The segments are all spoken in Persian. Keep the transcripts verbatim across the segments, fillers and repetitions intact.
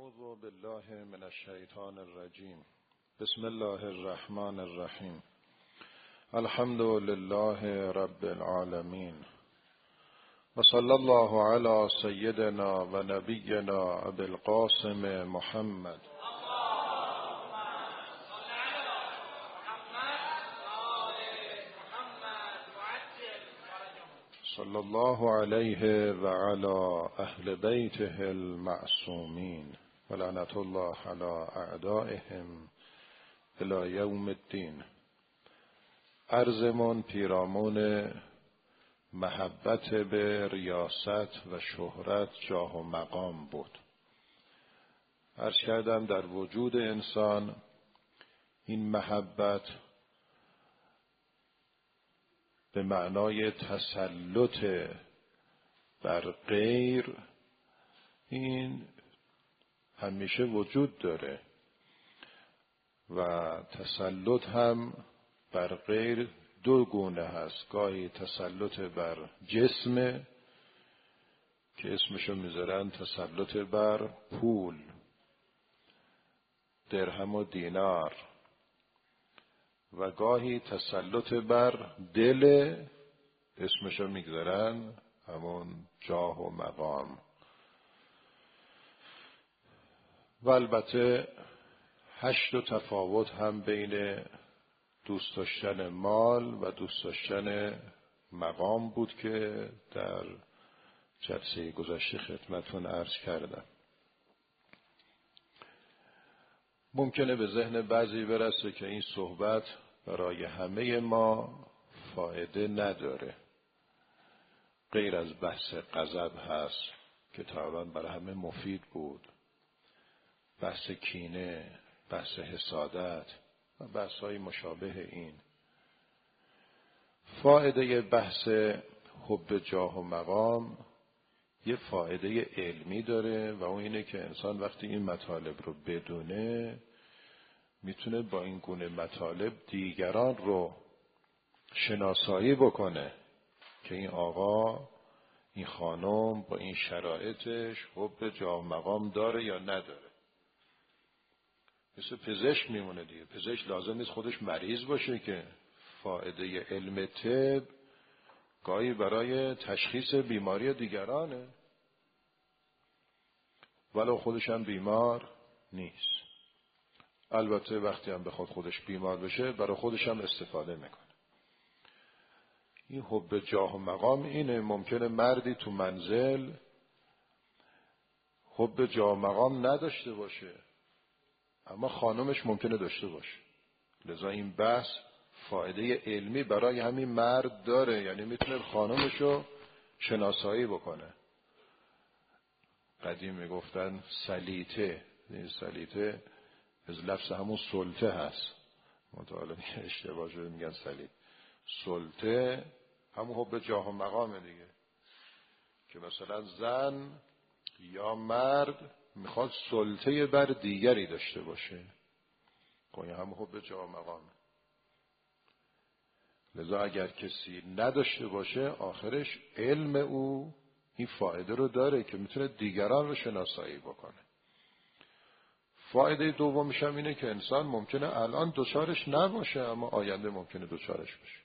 اعوذ بالله من الشیطان الرجیم. بسم الله الرحمن الرحیم. الحمد لله رب العالمین و صلی الله علی سیدنا و نبینا ابی القاسم محمد صلی الله علیه و علی اهل بیته المعصومین و لعنت الله علی اعدائهم الی یوم الدین. عرضمون پیرامون محبت به ریاست و شهرت، جاه و مقام بود. عرض کردم در وجود انسان این محبت به معنای تسلط بر غیر این همیشه وجود داره و تسلط هم بر غیر دو گونه هست. گاهی تسلط بر جسم که اسمشو میذارن تسلط بر پول، درهم و دینار، و گاهی تسلط بر دل، اسمشو میگذارن همون جاه و مقام. و البته هشت تفاوت هم بین دوست داشتن مال و دوست داشتن مقام بود که در جلسه گذشته خدمتتون عرض کردم. ممکنه به ذهن بعضی برسه که این صحبت برای همه ما فایده نداره، غیر از بحث غضب هست که تقریبا برای همه مفید بود، بحث کینه، بحث حسادت و بحث های مشابه این. فایده بحث حب جاه و مقام یه فایده علمی داره و اون اینه که انسان وقتی این مطالب رو بدونه میتونه با این گونه مطالب دیگران رو شناسایی بکنه که این آقا، این خانم با این شرایطش حب جاه و مقام داره یا نداره. مثل پزشک میمونه دیگه. پزشک لازم نیست خودش مریض باشه که فایده علم طب گاهی برای تشخیص بیماری دیگرانه ولو خودش هم بیمار نیست. البته وقتی هم بخواد خودش بیمار بشه برای خودش هم استفاده میکنه. این حب جاه و مقام اینه. ممکنه مردی تو منزل حب جاه و مقام نداشته باشه اما خانمش ممکنه داشته باشه. لذا این بحث فایده علمی برای همین مرد داره، یعنی میتونه خانمشو شناسایی بکنه. قدیم میگفتن سلیطه، این سلیطه از لفظ همون سلطه هست، متعالی اشتباه شده میگن سلیط. سلطه همون حب جاه و مقامه دیگه، که مثلا زن یا مرد میخواد سلطه بر دیگری داشته باشه، که همون حب جاه و مقامه. لذا اگر کسی نداشته باشه آخرش علم او این فایده رو داره که میتونه دیگران رو شناسایی بکنه. فایده دومش هم اینه که انسان ممکنه الان دوچارش نباشه اما آینده ممکنه دوچارش باشه،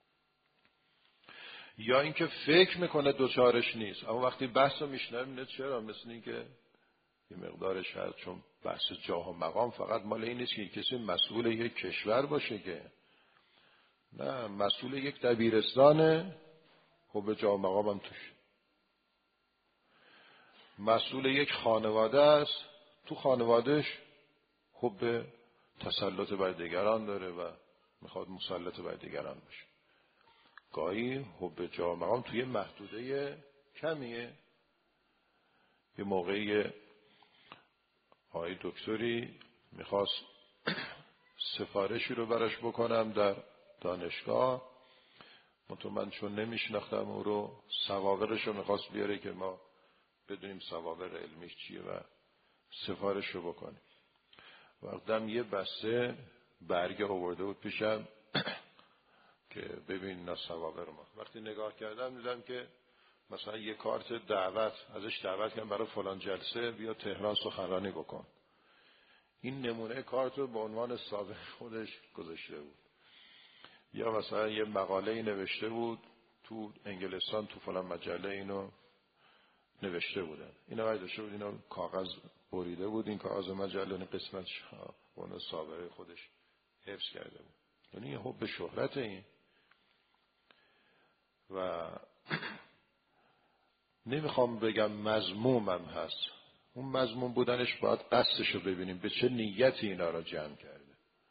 یا اینکه فکر میکنه دوچارش نیست اما وقتی بحث رو میشنوه میگه چرا، مثل این که یه مقدارش هست. چون بحث جاه و مقام فقط مال این نیست که کسی مسئول یک کشور باشه، که نه، مسئول یک دبیرستانه حب جاه و مقام هم توش، مسئول یک خانواده است تو خانوادهش حب تسلط بر دیگران داره و میخواد مسلط بر دیگران باشه. گاهی حب جاه و مقام توی محدوده کمیه. یه موقعی آقای دکتری میخواست سفارشی رو براش بکنم در دانشگاه، من چون نمیشناختم او رو، سوابقش رو میخواست بیاره که ما بدونیم سوابق علمیش چیه و سفارش رو بکنیم. وقتم یه بسته برگه آورده بود پیشم که ببین نه سوابق ما. وقتی نگاه کردم دیدم که مثلا یه کارت دعوت ازش دعوت کردن برای فلان جلسه بیا تهران سخنرانی بکن. این نمونه کارت رو به عنوان سابق خودش گذاشته بود. یا مثلا یه مقاله نوشته بود تو انگلستان تو فلان مجله اینو نوشته بودن. اینا برداشته بود اینو کاغذ بریده بود، این کاغذ مجله این قسمتش اون سابقه خودش حفظ کرده بود. یعنی یه حب شهرت این. و نمیخوام بگم مذمومم هست، اون مذموم بودنش باید قصدشو ببینیم به چه نیتی اینا را جمع کرده.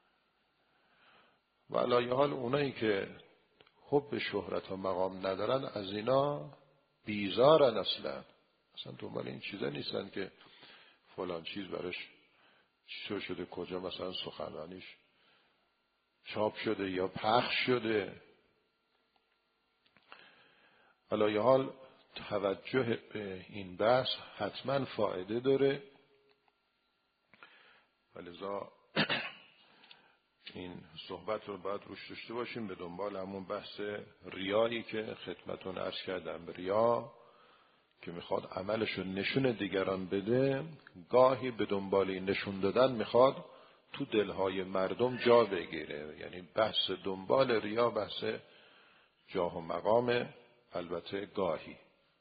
و علایه حال اونایی که حب شهرت و مقام ندارن از اینا بیزارن، اصلا اصلا دنبال این چیزا نیستن که فلان چیز براش چطور شده، کجا مثلا سخنرانیش چاپ شده یا پخش شده. علایه حال توجه به این بحث حتما فایده داره، ولذا این صحبت رو باید روش داشته باشیم به دنبال همون بحث ریایی که خدمتون عرض کردم. ریا که میخواد عملشو نشون دیگران بده، گاهی به دنبال این نشون دادن میخواد تو دلهای مردم جا بگیره. یعنی بحث دنبال ریا بحث جاه و مقام، البته گاهی.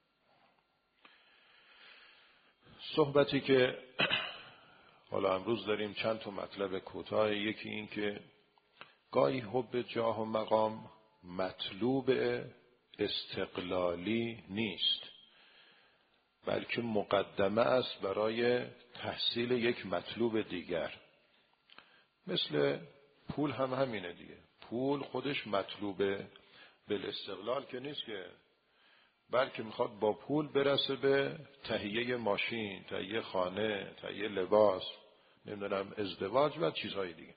صحبتی که حالا امروز داریم چند تا مطلب کوتاه. یکی این که گاهی حب جاه و مقام مطلوب استقلالی نیست، بلکه مقدمه است برای تحصیل یک مطلوب دیگر. مثل پول هم همینه دیگه. پول خودش مطلوب بالاستقلال که نیست که، بلکه میخواد با پول برسه به تهیه ماشین، تهیه خانه، تهیه لباس، نمیدونم ازدواج و چیزهای دیگه.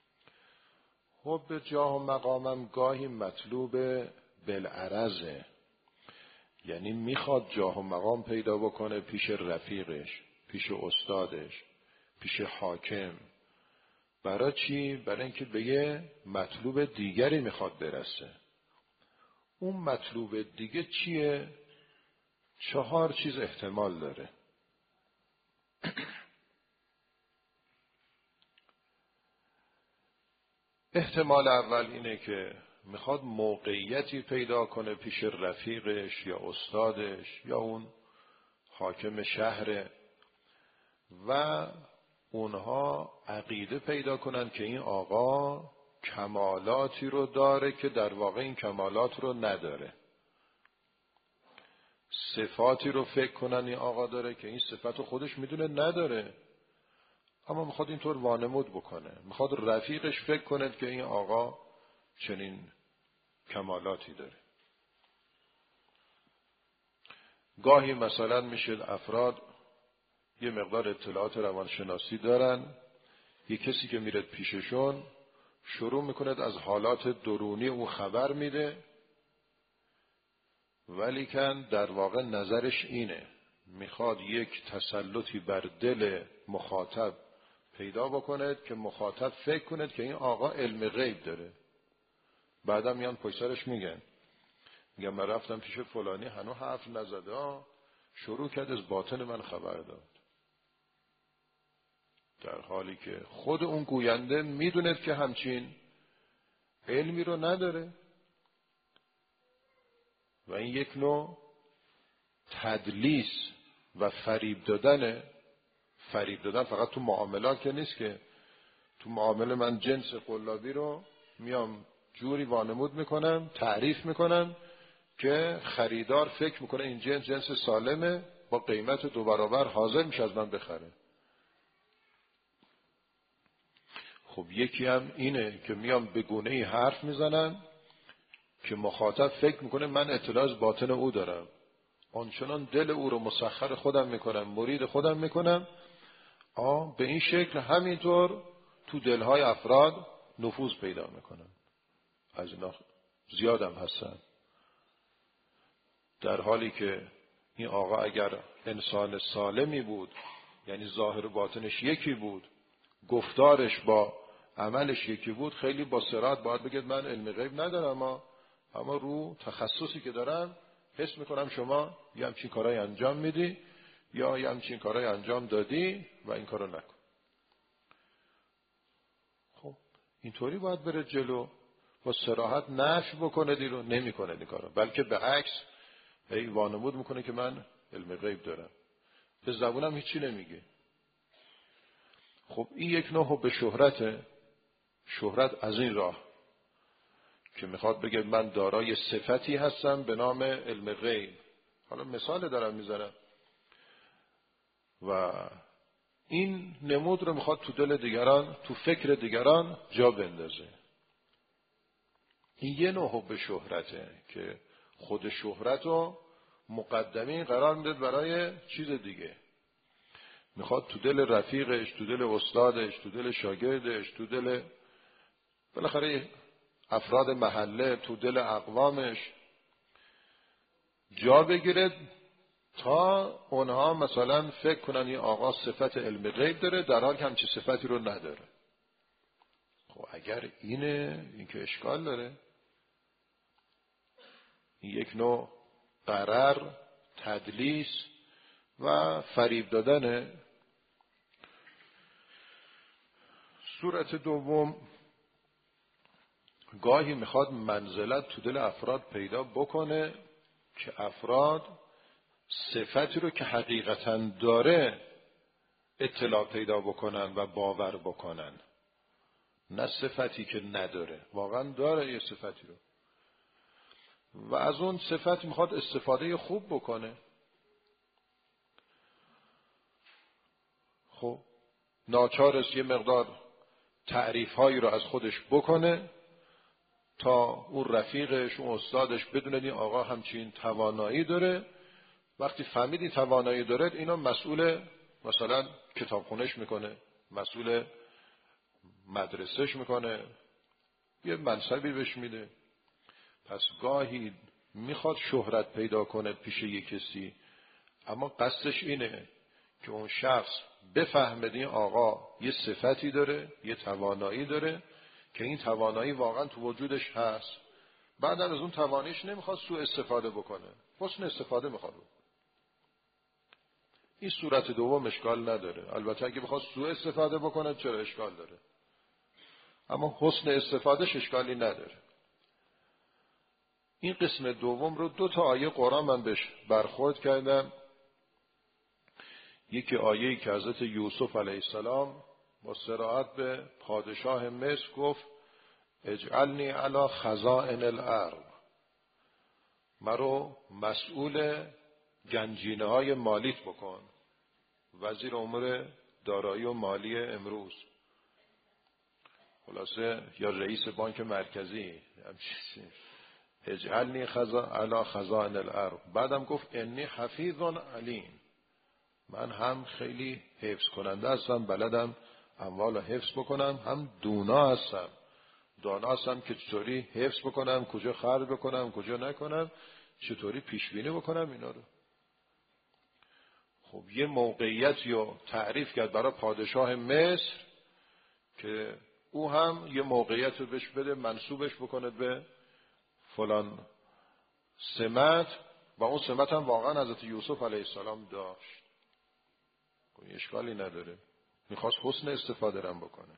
حب جاه و مقامم گاهی مطلوب بالعرضه، یعنی میخواد جاه و مقام پیدا بکنه پیش رفیقش، پیش استادش، پیش حاکم. برای چی؟ برای اینکه به یه مطلوب دیگری میخواد برسه. اون مطلوب دیگه چیه؟ چهار چیز احتمال داره. احتمال اول اینه که میخواد موقعیتی پیدا کنه پیش رفیقش یا استادش یا اون حاکم شهر و اونها عقیده پیدا کنن که این آقا کمالاتی رو داره که در واقع این کمالات رو نداره. صفاتی رو فکر کنن این آقا داره که این صفت رو خودش میدونه نداره، اما میخواد اینطور وانمود بکنه. میخواد رفیقش فکر کنه که این آقا چنین کمالاتی داره. گاهی مثلا میشه افراد یه مقدار اطلاعات روانشناسی دارن، یه کسی که میره پیششون شروع میکنه از حالات درونی اون خبر میده، ولی کن در واقع نظرش اینه میخواد یک تسلطی بر دل مخاطب پیدا بکنه که مخاطب فکر کنه که این آقا علم غیب داره. بعدا میان پشت سرش میگن میگن من رفتم پیش فلانی هنوز حرف نزده، شروع کرد از باطن من خبر داد، در حالی که خود اون گوینده میدونه که همچین علمی رو نداره. و این یک نوع تدلیس و فریب دادنه. فریب دادن فقط تو معاملات که نیست که تو معامله من جنس قلابی رو میام جوری وانمود میکنم، تعریف میکنم که خریدار فکر میکنه این جنس جنس سالمه، با قیمت دو برابر حاضر میشه از من بخره. خب یکی هم اینه که میام به گونه‌ای حرف میزنم که مخاطب فکر میکنه من اطلاع از باطن او دارم، آنچنان دل او رو مسخر خودم میکنم، مرید خودم میکنم. آه به این شکل همینطور تو دلهای افراد نفوذ پیدا میکنم. از اینا زیادم هستن. در حالی که این آقا اگر انسان سالمی بود، یعنی ظاهر و باطنش یکی بود، گفتارش با عملش یکی بود، خیلی با صراحت باید بگید من علم غیب ندارم، اما اما رو تخصصی که دارم حس میکنم شما یه همچین کارهای انجام میدی یا یه همچین کارهای انجام دادی و این کارو نکن. خب اینطوری باید بره جلو، با صراحت نفی بکنه دی رو. نمیکنه این کارو، بلکه به عکس هی وانمود میکنه که من علم غیب دارم، به زبونم هیچی نمیگه. خب این یک نوع حب شهرته. شهرت از این راه که میخواد بگه من دارای صفتی هستم به نام علم غیب. حالا مثال دارم میزنم و این نمود رو میخواد تو دل دیگران، تو فکر دیگران جا بندازه. این یه نوع حب شهرته که خود شهرت رو مقدمی قرار میده برای چیز دیگه. میخواد تو دل رفیقش، تو دل استادش، تو دل شاگردش، تو دل بالاخره افراد محله، تو دل اقوامش جا بگیره تا اونها مثلا فکر کنن این آقا صفت علم غیب داره در حال که همچی صفتی رو نداره. خب اگر اینه، این که اشکال داره. این یک نوع غرر، تدلیس و فریب دادنه. صورت دوم، گاهی میخواد منزلت تو دل افراد پیدا بکنه که افراد صفتی رو که حقیقتاً داره اطلاع پیدا بکنن و باور بکنن، نه صفتی که نداره. واقعاً داره یه صفتی رو و از اون صفت میخواد استفاده خوب بکنه. خب ناچارست یه مقدار تعریف هایی رو از خودش بکنه تا اون رفیقش، اون استادش بدونه این آقا همچین توانایی داره. وقتی فهمید این توانایی داره، اینا مسئول مثلا کتابخونهش میکنه، مسئول مدرسهش میکنه، یه منصبی بهش میده. پس گاهی میخواد شهرت پیدا کنه پیش یک کسی، اما قصدش اینه که اون شخص بفهمه این آقا یه صفتی داره، یه توانایی داره که این توانایی واقعا تو وجودش هست. بعد از اون تواناییش نمیخواد سوء استفاده بکنه، حسن استفاده میخواد. این صورت دوم اشکال نداره. البته اگه بخواد سوء استفاده بکنه چرا اشکال داره، اما حسن استفادهش اشکالی نداره. این قسم دوم رو دو تا آیه قرآن من بهش برخورد کردم. یکی آیه‌ای که حضرت یوسف علیه السلام با صراحت به پادشاه مصر گفت اجعلنی علی خزائن الارض، مرا مسئول گنجینه های مالیت بکن، وزیر امور دارایی و مالی امروز، خلاصه یا رئیس بانک مرکزی. اجعلنی علی خزائن الارض. بعدم گفت انی حفیظ علیم، من هم خیلی حفظ کننده هستم، بلدم اموال رو حفظ بکنم، هم دونا هستم، دانا هستم که چطوری حفظ بکنم، کجا خرج بکنم، کجا نکنم، چطوری پیش بینی بکنم اینا رو. خب یه موقعیتی رو تعریف کرد برای پادشاه مصر که او هم یه موقعیت رو بهش بده، منسوبش بکنه به فلان سمت، و اون سمت هم واقعا حضرت یوسف علیه السلام داشت. اشکالی نداره، میخواست حسن استفاده رم بکنه.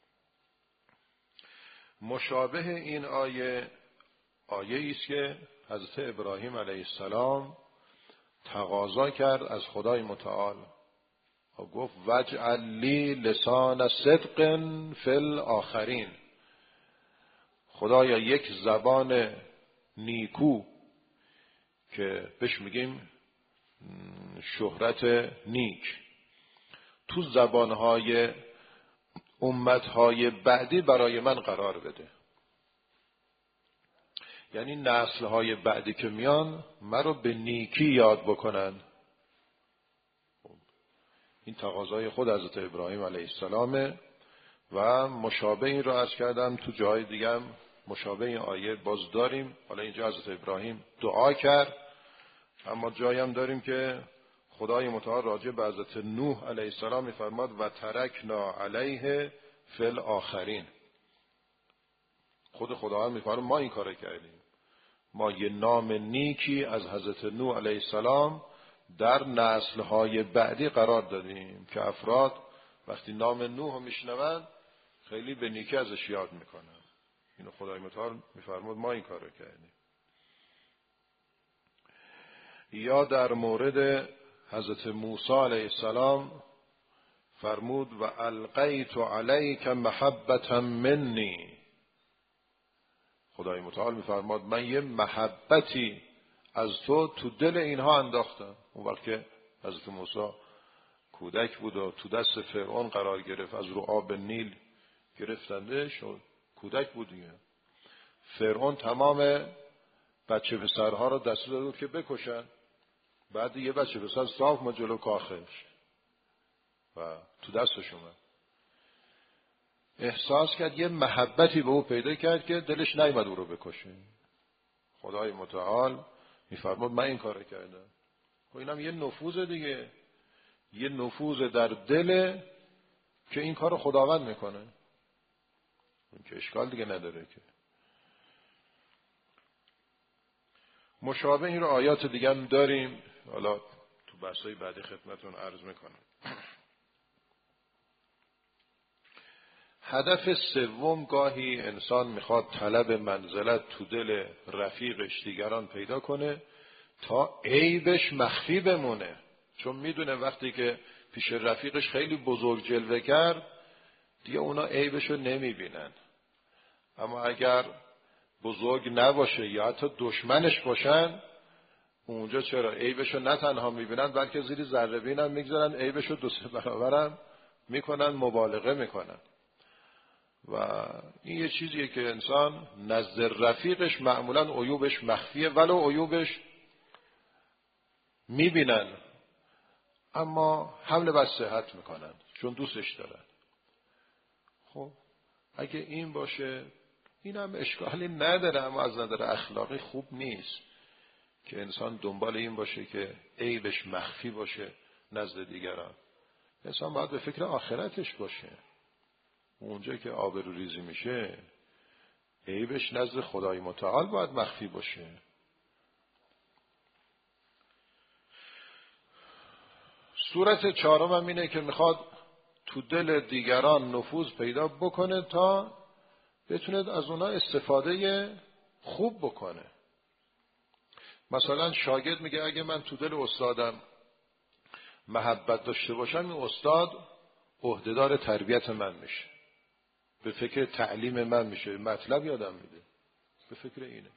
مشابه این آیه آیه است که حضرت ابراهیم علیه السلام تقاضا کرد از خدای متعال و گفت وجعل لی لسان صدق فی الاخرین، خدایا یک زبان نیکو که بهش میگیم شهرت نیک تو زبانهای امتهای بعدی برای من قرار بده. یعنی نسلهای بعدی که میان مرا به نیکی یاد بکنن. این تقاضای خود حضرت ابراهیم علیه السلامه و مشابه این رو عرض کردم تو جای دیگه هم مشابه این آیه باز داریم. حالا اینجا حضرت ابراهیم دعا کرد، اما جایی هم داریم که خدای متعال راجع به حضرت نوح علیه السلام می‌فرماد و ترکنا علیه فی الاخرین. خود خداوند می‌فرماد ما این کارو کردیم، ما یه نام نیکی از حضرت نوح علیه السلام در نسل‌های بعدی قرار دادیم که افراد وقتی نام نوح رو میشنون خیلی به نیکی ازش یاد میکنن. اینو خدای متعال میفرمود ما این کار رو کردیم. یا در مورد حضرت موسی علیه السلام فرمود و القیت علیک محبتا منی. خدای متعال میفرماد من یه محبتی از تو تو دل اینها انداختم. اون وقت که حضرت موسی کودک بود و تو دست فرعون قرار گرفت، از رو آب نیل گرفتندش و کودک بود دیگه. فرعون تمام بچه پسرها رو دستور داده بود که بکشن. بعد یه بچه پسر صاف ما جلو کاخش و تو دستش اومد. احساس کرد یه محبتی به او پیدا کرد که دلش نیامد او رو بکشه. خدای متعال میفرماد من این کارو کردم. خب اینم یه نفوذ دیگه، یه نفوذ در دل که این کارو خداوند میکنه. اون که اشکال دیگه نداره که. مشابه این رو آیات دیگه هم داریم، حالا تو بحثای بعدی خدمتون عرض میکنم. هدف سوم، گاهی انسان میخواد طلب منزلت تو دل رفیقش دیگران پیدا کنه تا عیبش مخفی بمونه، چون میدونه وقتی که پیش رفیقش خیلی بزرگ جلوه کرد دیگه اونا عیبشو نمیبینن. اما اگر بزرگ نباشه یا حتی دشمنش باشن، اونجا چرا عیبشو نه تنها میبینن بلکه زیر ذره بین هم میگذارن، عیبشو دو سه برابرم میکنن، مبالغه میکنن. و این یه چیزیه که انسان نزد رفیقش معمولا عیوبش مخفیه، ولو عیوبش میبینن اما حمله بر صحت میکنن چون دوستش دارن. خب اگه این باشه این هم اشکالی نداره، اما از نظر اخلاقی خوب نیست که انسان دنبال این باشه که عیبش مخفی باشه نزد دیگران. انسان باید به فکر آخرتش باشه. اونجا که آبروریزی میشه عیبش نزد خدای متعال باید مخفی باشه. صورت چهارم هم اینه که میخواد تو دل دیگران نفوذ پیدا بکنه تا بتونه از اونا استفاده خوب بکنه. مثلا شاگرد میگه اگه من تو دل استادم محبت داشته باشم، این استاد عهدهدار تربیت من میشه، به فکر تعلیم من میشه، مطلب یادم میده، به فکر اینه.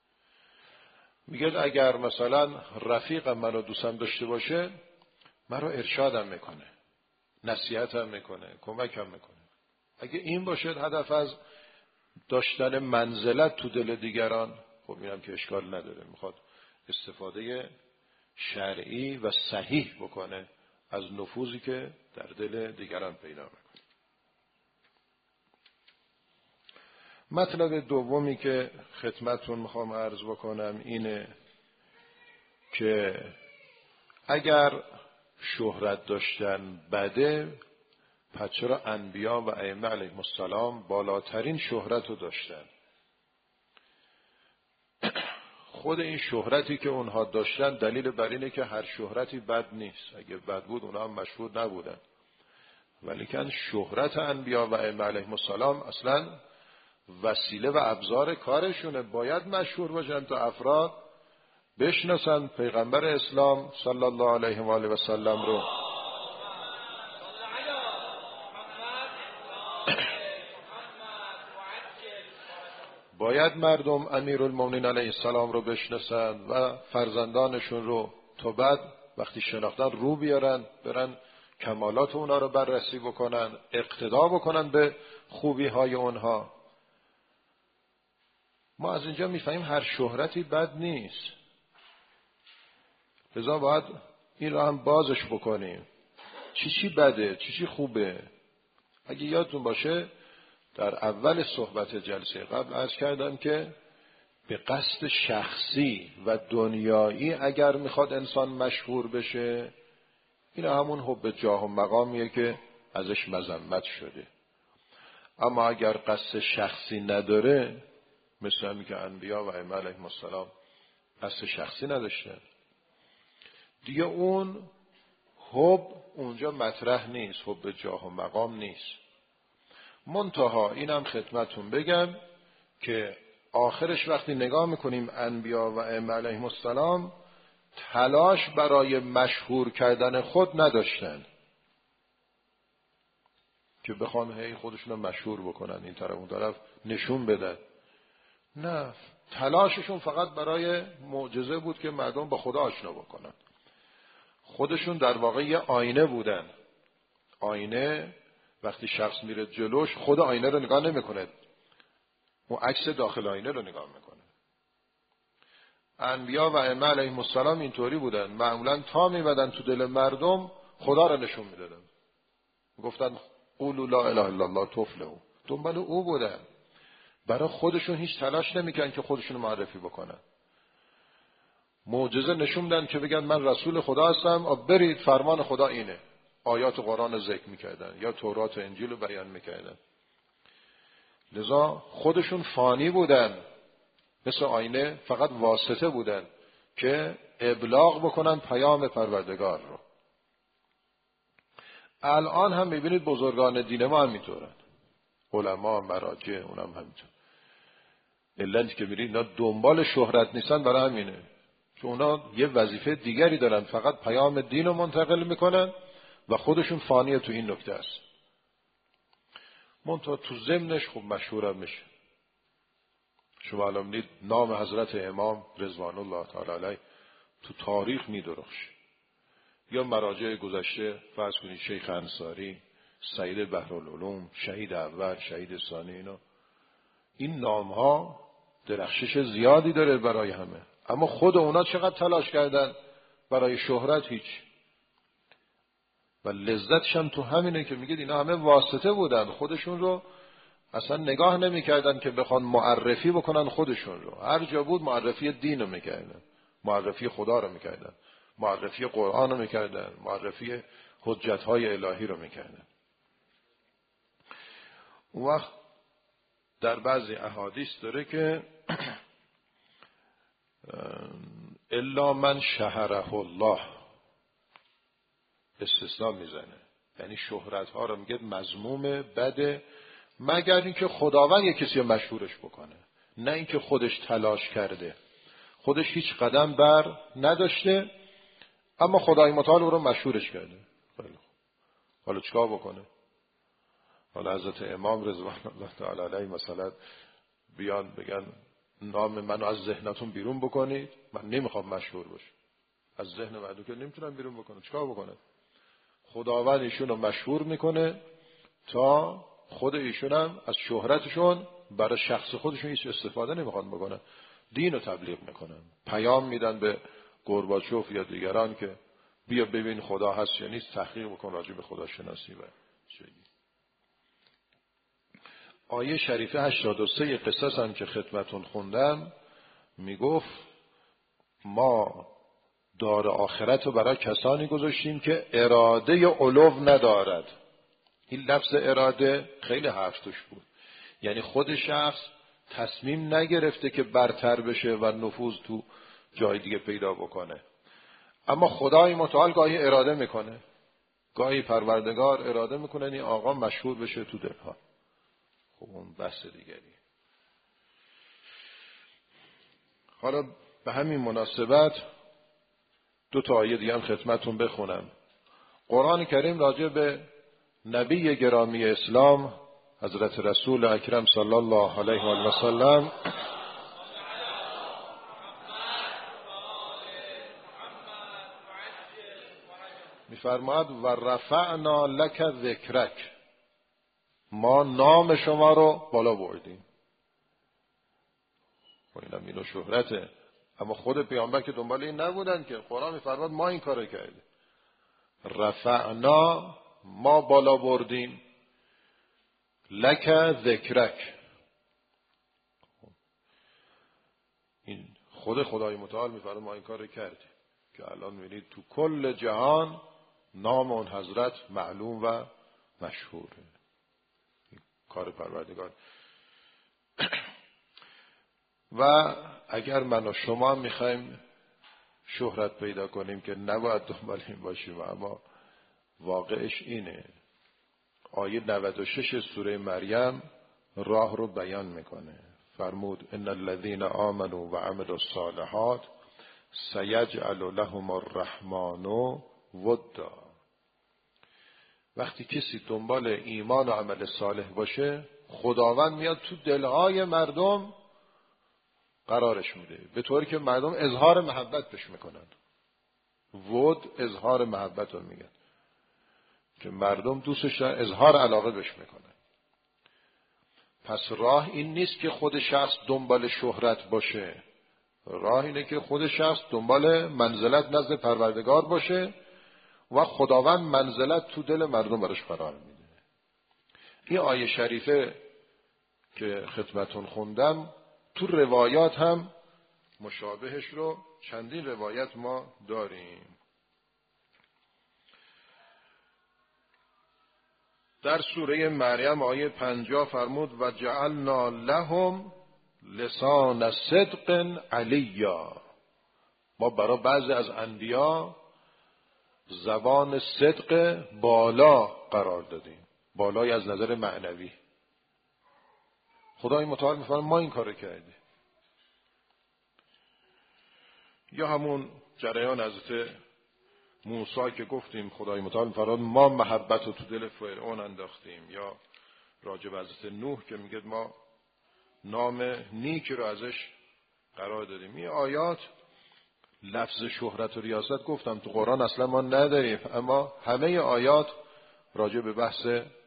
میگه اگر مثلا رفیقم منو دوستم داشته باشه من رو ارشادم میکنه، نصیحتم میکنه، کمکم میکنه. اگه این باشه هدف از داشتن منزلت تو دل دیگران، خب اینم که اشکال نداره. میخواد استفاده شرعی و صحیح بکنه از نفوذی که در دل دیگران پیدا میکنه. مطلب دومی که خدمتتون میخوام عرض بکنم اینه که اگر شهرت داشتن بده، پس چرا انبیا و ائمه علیهم السلام بالاترین شهرت رو داشتن؟ خود این شهرتی که اونها داشتن دلیل بر اینه که هر شهرتی بد نیست. اگه بد بود اونها هم مشهور نبودن. ولیکن شهرت انبیا و ائمه علیهم السلام اصلا وسیله و ابزار کارشونه. باید مشهور باشن تا افراد بشناسن پیغمبر اسلام صلی الله علیه و آله و سلم رو. باید مردم امیرالمومنین علیه السلام رو بشناسن و فرزندانشون رو، تا بعد وقتی شناختن رو بیارن، برن کمالات اونا رو بررسی بکنن، اقتدا بکنن به خوبی های اونها. ما از اینجا میفهمیم هر شهرتی بد نیست، لذا باید این رو هم بازش بکنیم. چی چی بده، چی چی خوبه. اگه یادتون باشه در اول صحبت جلسه قبل عرض کردم که به قصد شخصی و دنیایی اگر میخواد انسان مشهور بشه، این همون حب جاه و مقامیه که ازش مذمت شده. اما اگر قصد شخصی نداره، مثل همی که انبیا و ائمه علیهم السلام اصل شخصی نداشتن دیگه. اون حب اونجا مطرح نیست، حب جاه و مقام نیست. منتها اینم خدمتون بگم که آخرش وقتی نگاه میکنیم انبیا و ائمه علیهم السلام تلاش برای مشهور کردن خود نداشتن که بخوان هی خودشون مشهور بکنن، این طرف اون طرف نشون بدن. نه، تلاششون فقط برای معجزه بود که مردم با خدا آشنا بکنن. خودشون در واقع یه آینه بودن. آینه وقتی شخص میره جلوش خود آینه رو نگاه نمیکنه، اون عکس داخل آینه رو نگاه میکنه. انبیا و ائمه علیهم السلام اینطوری بودن، معمولا تا میبدن تو دل مردم خدا رو نشون میدادن، گفتن قولوا لا اله الا الله تفلحوا، دنبال او بودن. برای خودشون هیچ تلاش نمیکنن که خودشون معرفی بکنن. معجزه نشون میدن که بگن من رسول خدا هستم، برید فرمان خدا اینه. آیات قرآن رو ذکر میکردن یا تورات و انجیل رو بیان میکردن. لذا خودشون فانی بودن، مثل آینه فقط واسطه بودن که ابلاغ بکنن پیام پروردگار رو. الان هم میبینید بزرگان دین ما هم میطورن، علما، مراجع، اونم همینطور. علتی که میبینید اینا دنبال شهرت نیستن برای همینه، چون اونا یه وظیفه دیگری دارن، فقط پیام دین رو منتقل میکنن و خودشون فانیه تو این نکته است. منتها تو ضمنش خب مشهورم میشه. شما الان می‌بینید نام حضرت امام رضوان الله تعالی علیه تو تاریخ میدرخشه، یا مراجع گذشته فرض کنید شیخ انصاری، سید بحرالعلوم، شهید اول، شهید ثانی، اینا این نام ها درخشش زیادی داره برای همه. اما خود اونا چقدر تلاش کردن برای شهرت؟ هیچ. و لذتش هم تو همینه که میگید اینا همه واسطه بودن، خودشون رو اصلا نگاه نمی کردن که بخوان معرفی بکنن خودشون رو. هر جا بود معرفی دین رو میکردن، معرفی خدا رو میکردن، معرفی قرآن رو میکردن، معرفی حجتهای الهی رو میکردن. اون وقت در بعضی احادیث داره که الا من شهره الله، استثناء میزنه، یعنی شهرت ها رو میگه مذموم بده، مگر اینکه خداوند یک کسی رو مشهورش بکنه، نه اینکه خودش تلاش کرده. خودش هیچ قدم بر نداشته اما خدای متعال او رو مشهورش کرده. خیلی خوب، حالا چیکار بکنه؟ حالا حضرت امام رضوان الله تعالی علیه مثلا بیان بگن نام منو از ذهنتون بیرون بکنید، من نمیخوام مشهور باشم. از ذهن مردم که نمیتونم بیرون بکنه، چیکار بکنه؟ خداوند ایشون رو مشهور میکنه تا خود ایشون هم از شهرتشون برای شخص خودشون هیچ استفاده نمیخوان بکنن، دین رو تبلیغ میکنن، پیام میدن به گورباچوف یا دیگران که بیا ببین خدا هست یا نیست، تحقیق بکن راجع به خدا شناسی. و آیه شریفه هشتاد و سه قصص هم که خدمتون خوندم میگفت ما دار آخرت رو برای کسانی گذاشتیم که اراده علو ندارد. این لفظ اراده خیلی حرف توش بود، یعنی خود شخص تصمیم نگرفته که برتر بشه و نفوذ تو جای دیگه پیدا بکنه، اما خدای متعال گاهی اراده میکنه، گاهی پروردگار اراده میکنه این آقا مشهور بشه تو دلها. خب اون بحث دیگری. حالا به همین مناسبت دو تا آیه دیگه هم خدمتتون بخونم. قرآن کریم راجع به نبی گرامی اسلام حضرت رسول اکرم صلی الله علیه و سلم میفرماد و رفعنا لک ذکرک، ما نام شما رو بالا بردیم. و اینم اینو شهرته، اما خود پیامبر که دنبال این نبودن که. قرآن میفرماد ما این کارو کردیم، رفعنا، ما بالا بردیم، لک ذکرک، این خود خدای متعال میفرماد ما این کارو کردیم که الان میبینید تو کل جهان نام اون حضرت معلوم و مشهوره. کار پروردگار. و اگر من و شما میخوایم شهرت پیدا کنیم که نباید دنبال این باشیم، اما واقعش اینه. آیه نود و شش سوره مریم راه رو بیان میکنه. فرمود ان الذين آمنوا وعملوا الصالحات سيجعل لهم الرحمن ودا. وقتی کسی دنبال ایمان و عمل صالح باشه، خداوند میاد تو دلهای مردم قرارش میده، به طوری که مردم اظهار محبت بهش میکنن. ود اظهار محبت رو میگن که مردم دوستش دارن، اظهار علاقه بهش میکنن. پس راه این نیست که خود شخص دنبال شهرت باشه، راه اینه که خود شخص دنبال منزلت نزد پروردگار باشه و خداوند منزلت تو دل مردم براش قرار میده. این آیه شریفه که خدمتون خوندم تو روایات هم مشابهش رو چندین روایت ما داریم. در سوره مریم آیه پنجاه فرمود و جعلنا لهم لسان صدق علیا. ما برای بعضی از انبیا زبان صدق بالا قرار دادیم، بالای از نظر معنوی. خدای متعال میفرماید ما این کارو کردیم. یا همون جریان حضرت موسی که گفتیم خدای متعال میفرماید ما محبت رو تو دل فرعون انداختیم، یا راجع به حضرت نوح که میگه ما نام نیک رو ازش قرار دادیم. این آیات لفظ شهرت و ریاست گفتم تو قرآن اصلا ما نداریم، اما همه آیات راجع به بحث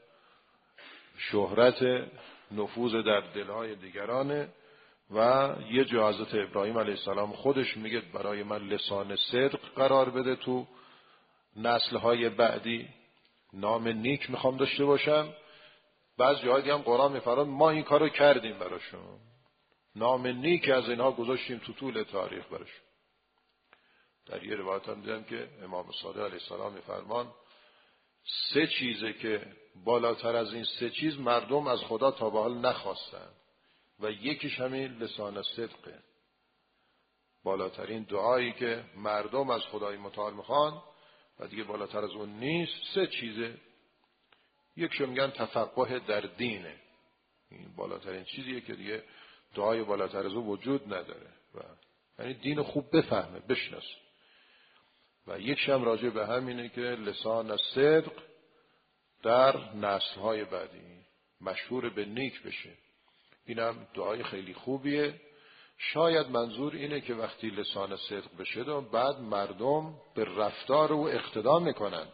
شهرت، نفوذ در دلهای دیگرانه. و یه جا حضرت ابراهیم علیه السلام خودش میگه برای من لسان صدق قرار بده تو نسلهای بعدی، نام نیک میخوام داشته باشم. بعض جاهای دیگه هم قرآن میفرماید ما این کارو کردیم براشون، نام نیک از اینها گذاشتیم تو طول تاریخ براشون. در یه روایت هم دیدم که امام صادق علیه السلام میفرمان سه چیزه که بالاتر از این سه چیز مردم از خدا تا به حال نخواستن و یکیش همین لسان صدقه. بالاترین دعایی که مردم از خدای متعال میخوان و دیگه بالاتر از اون نیست. سه چیزه. یکشو میگن تفقه در دینه، این بالاترین چیزیه که دیگه دعای بالاتر از اون وجود نداره، و یعنی دین خوب بفهمه، بشناسه. و یکش هم راجع به همینه که لسان صدق در نسل‌های بعدی مشهور به نیک بشه. اینم دعای خیلی خوبیه. شاید منظور اینه که وقتی لسان صدق بشه و بعد مردم به رفتار او اقتدا میکنن.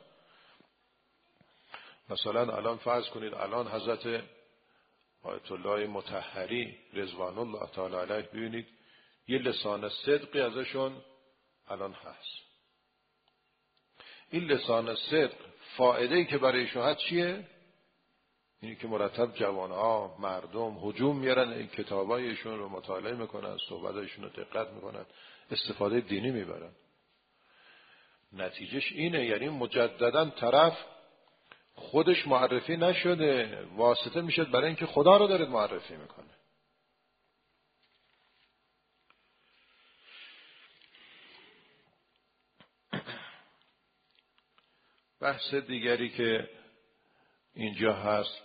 مثلا الان فرض کنید الان حضرت آیت الله مطهری رضوان الله تعالی علیه ببینید یه لسان صدقی ازشون الان هست. این لسان صدق فایده‌ای که برایشون هست چیه؟ اینی که مرتب جوانها مردم هجوم میارن، این کتابایشون رو مطالعه میکنن، صحبتایشون رو دقت میکنن، استفاده دینی میبرن. نتیجهش اینه، یعنی مجددا طرف خودش معرفی نشده، واسطه میشه برای اینکه خدا رو داره معرفی میکنه. بحث دیگری که اینجا هست،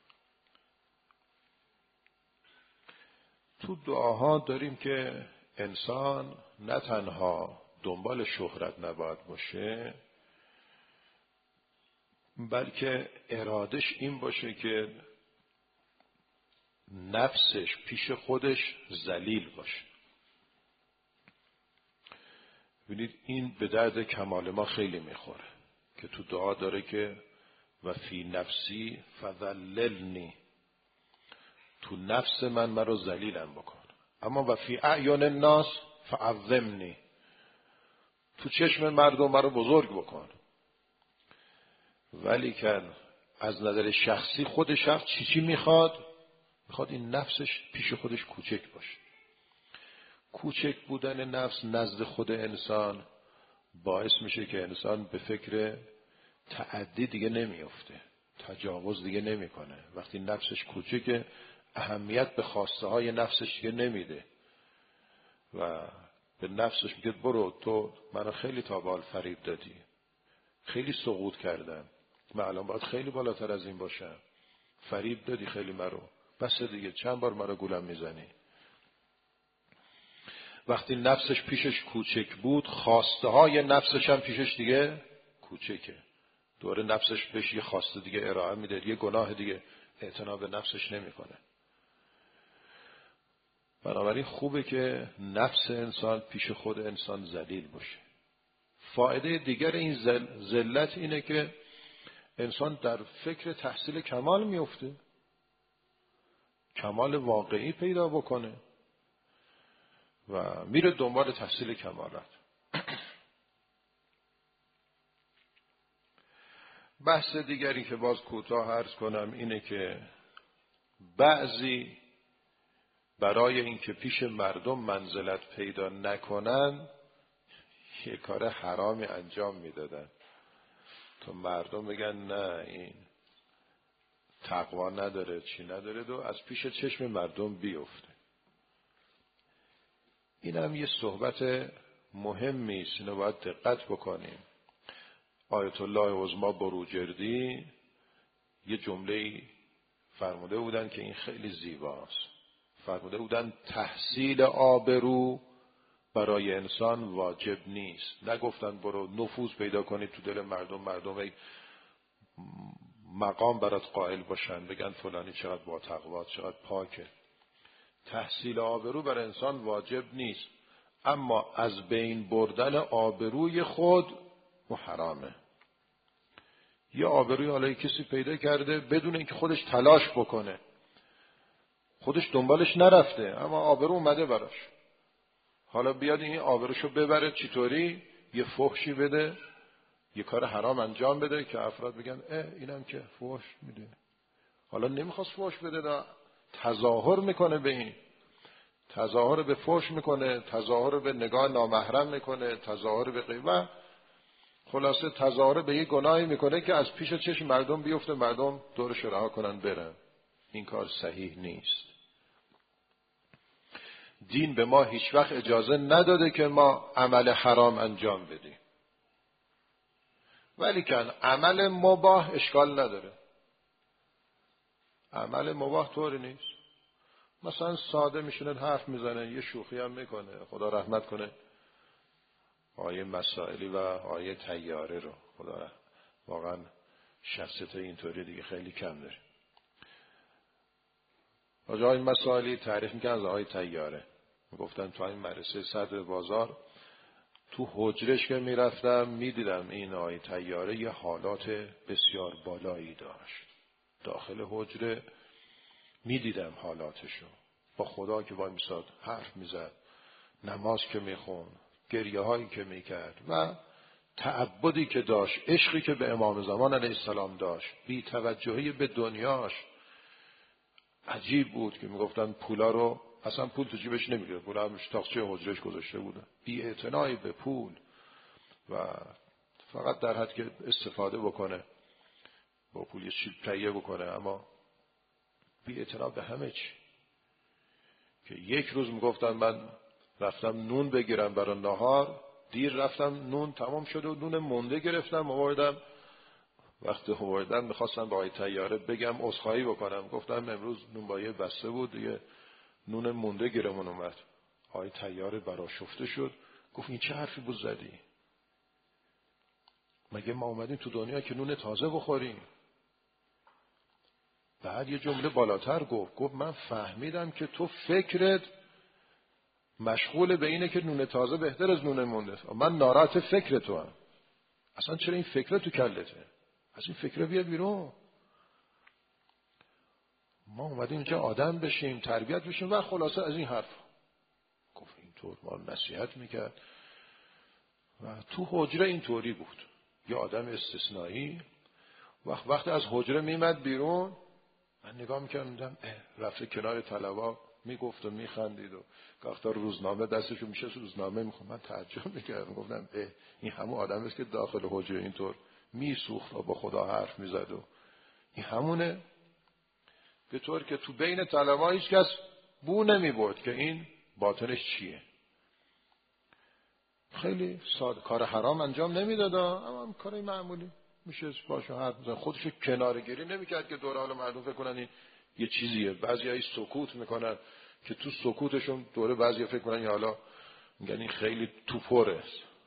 تو دعاها داریم که انسان نه تنها دنبال شهرت نباید باشه، بلکه ارادش این باشه که نفسش پیش خودش ذلیل باشه. ببینید این به درد کمال ما خیلی میخوره که تو دعا داره که و فی نفسی فذللنی، تو نفس من مرا ذلیلم بکن، اما و فی اعیان الناس فعظمنی، تو چشم مردم مرا بزرگ بکن. ولی که از نظر شخصی خود شخص چی چی میخواد؟ میخواد این نفسش پیش خودش کوچک باشه. کوچک بودن نفس نزد خود انسان باعث میشه که انسان به فکر تعدی دیگه نمیفته، تجاوز دیگه نمیکنه. وقتی نفسش کوچکه اهمیت به خواسته های نفسش دیگه نمیده، و به نفسش میگه برو، تو منو خیلی تا به حال فریب دادی، خیلی سقوط کردم، من الان باید خیلی بالاتر از این باشم، فریب دادی خیلی مرو، بس دیگه چند بار مرا گولم میزنی. وقتی نفسش پیشش کوچک بود، خواسته های نفسش هم پیشش دیگه کوچکه. دوره نفسش بهش یه خواسته دیگه ارائه میده، یه گناه دیگه اعتنا به نفسش نمیکنه. بنابراین خوبه که نفس انسان پیش خود انسان ذلیل باشه. فایده دیگر این ذلت اینه که انسان در فکر تحصیل کمال میفته، کمال واقعی پیدا بکنه و میره دنبال تحصیل کمالات. بحث دیگری که باز کوتاه عرض کنم اینه که بعضی برای اینکه پیش مردم منزلت پیدا نکنن یه کار حرامی انجام میدادن تا مردم بگن نه این تقوا نداره چی نداره و از پیش چشم مردم بیفته. این هم یه صحبت مهمی است، اینو باید دقت بکنیم. آیت الله عظما بروجردی یه جمله فرموده بودن که این خیلی زیباست. فرموده بودن تحصیل آبرو برای انسان واجب نیست. نگفتن برو نفوذ پیدا کنی تو دل مردم، مردم ای مقام برات قائل باشن، بگن فلانی چقدر با تقوا، چقدر پاکه. تحصیل آبرو برای انسان واجب نیست، اما از بین بردن آبروی خود و حرامه. یه آبروی حالا کسی پیدا کرده بدون اینکه خودش تلاش بکنه، خودش دنبالش نرفته، اما آبرو اومده براش، حالا بیاد این آبروشو ببره چطوری؟ یه فحشی بده، یه کار حرام انجام بده که افراد بگن اه اینم که فحش میده. حالا نمیخواست فحش بده، دا تظاهر میکنه به این، تظاهر به فحش میکنه، تظاهر به نگاه نامحرم میکنه، تظاهر به غیبت، خلاصه تظاهر به یه گناهی میکنه که از پیش چشم مردم بیفته، مردم دورش رها کنن برن. این کار صحیح نیست. دین به ما هیچ وقت اجازه نداده که ما عمل حرام انجام بدیم، ولی که عمل مباح اشکال نداره. عمل مباح طوری نیست. مثلا ساده میشونه حرف میزنه، یه شوخی هم میکنه، خدا رحمت کنه آیه مسائلی و آیه طیاره رو، خدا واقعا شخصیت اینطوری دیگه خیلی کم داره. آجا این مسائلی تعریف میکنه از آیه طیاره. گفتن تو این مدرسه صدر بازار تو حجرش که میرفتم میدیدم این آیه طیاره یه حالات بسیار بالایی داشت. داخل حجره میدیدم حالاتشو، با خدا که وای میساد حرف میزد، نماز که میخون، گریه هایی که میکرد و تعبدی که داشت، عشقی که به امام زمان علیه السلام داشت، بی توجهی به دنیاش. عجیب بود که میگفتن پولا رو اصلا پول تو جیبش نمیگیره، پول همش تاقچه حجرش گذاشته بودن، بی اعتنایی به پول و فقط در حد که استفاده بکنه با پول یه چیز تهیه بکنه، اما بی اعتنا به همه چی. که یک روز میگفتن من رفتم نون بگیرم برای نهار، دیر رفتم، نون تمام شده و نون مونده گرفتم آوردم. وقتی آوردم میخواستم با آقای طیاره بگم عذرخواهی بکنم، گفتم امروز نون با یه بسته بود دیگه، نون مونده گیرمون اومد. آقای طیاره برآشفته شد، گفت این چه حرفی بود زدی؟ مگه ما اومدیم تو دنیا که نون تازه بخوریم؟ بعد یه جمله بالاتر گفت، گفت من فهمیدم که تو فکرت مشغول به اینه که نون تازه بهتر از نون مونده. من ناراحت فکر تو هم. اصلا چرا این فکر تو کلته؟ از این فکر بیا بیرون. ما اومدیم اینجا آدم بشیم، تربیت بشیم و خلاصه از این حرف. گفت اینطور ما نصیحت میکرد و تو حجره اینطوری بود. یه آدم استثنایی وقت وقتی از حجره میمد بیرون، من نگاه میکردم رفته کنار طلبا میگفت و میخندید و گاهی روزنامه دستشو میشه روزنامه میخوام. من تعجب میکردم، گفتم اه این همون آدم است که داخل حجره اینطور میسوخت و با خدا حرف میزد و این همونه. به طور که تو بین طلبا هیچ کس بو نمیبرد که این باطنش چیه. خیلی ساده، کار حرام انجام نمیداد، اما کار معمولی میشه باشه حرف بزنه. خودشو کناره‌گیری نمیکرد که دور حال مردم فکر کنن این یه چیزیه. بعضیایی سکوت میکنن که تو سکوتشون دوره بعضیا فکر کنن یا حالا میگن این خیلی توپره،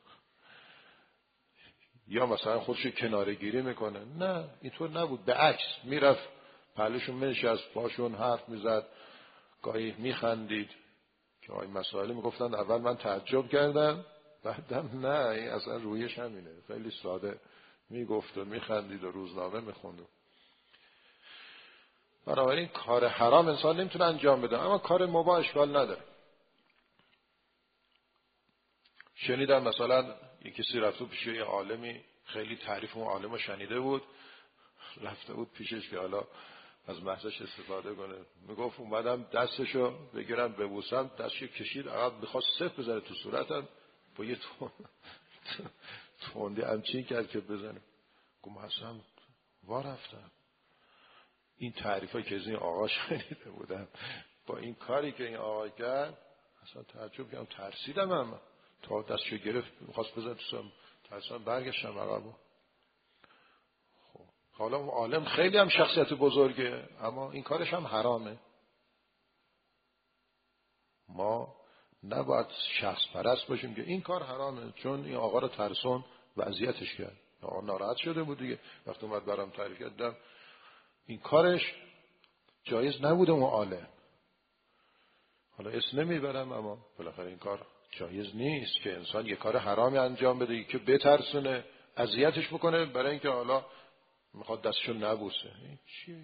یا مثلا خودشو کناره‌گیری میکنه. نه اینطور نبود، به عکس میرفت پهلوشون میشست، باشون حرف میزد، گاهی میخندید که آقای مسائلی میگفتن اول من تعجب کردم بعدم نه این اصلا رویش همینه، خیلی ساده میگفت و میخندید و روزنامه میخوند. بنابراین کار حرام انسان نمیتونه انجام بده، اما کار مباح اشکال نداره. شنیدم مثلا یک کسی رفته پیش یه عالمی، خیلی تعریف اون عالم رو شنیده بود، رفته بود پیشش که حالا از محضش استفاده کنه. میگفت اومدم دستشو بگیرم ببوسم، دستشو کشید عقب، میخواست صف بزنه تو صورتم، با یه تون توندی همچین کرد که بزنه. گفتم اصلا وا رفتم. این تعریفایی که از این آقا شنیده بودم با این کاری که این آقا کرد اصلا تعجب کردم، ترسیدم. هم تا دستشو گرفت میخواست بزنه تو سرم، ترسیدم برگشتم عقب. حالا اون عالم خیلی هم شخصیت بزرگه، اما این کارش هم حرامه. ما نباید شخص پرست باشیم که این کار حرامه، چون این آقا رو ترسون و اذیتش کرد. آقا ناراحت شده بود دیگه، وقتی اومد برام تعریف کردم این کارش جایز نبوده اون عالم. حالا اسم نمیبرم، اما بالاخره این کار جایز نیست که انسان یه کار حرامی انجام بده که بترسونه، اذیتش بکنه برای اینکه حالا میخواد دستشو نبوسه. این چیه؟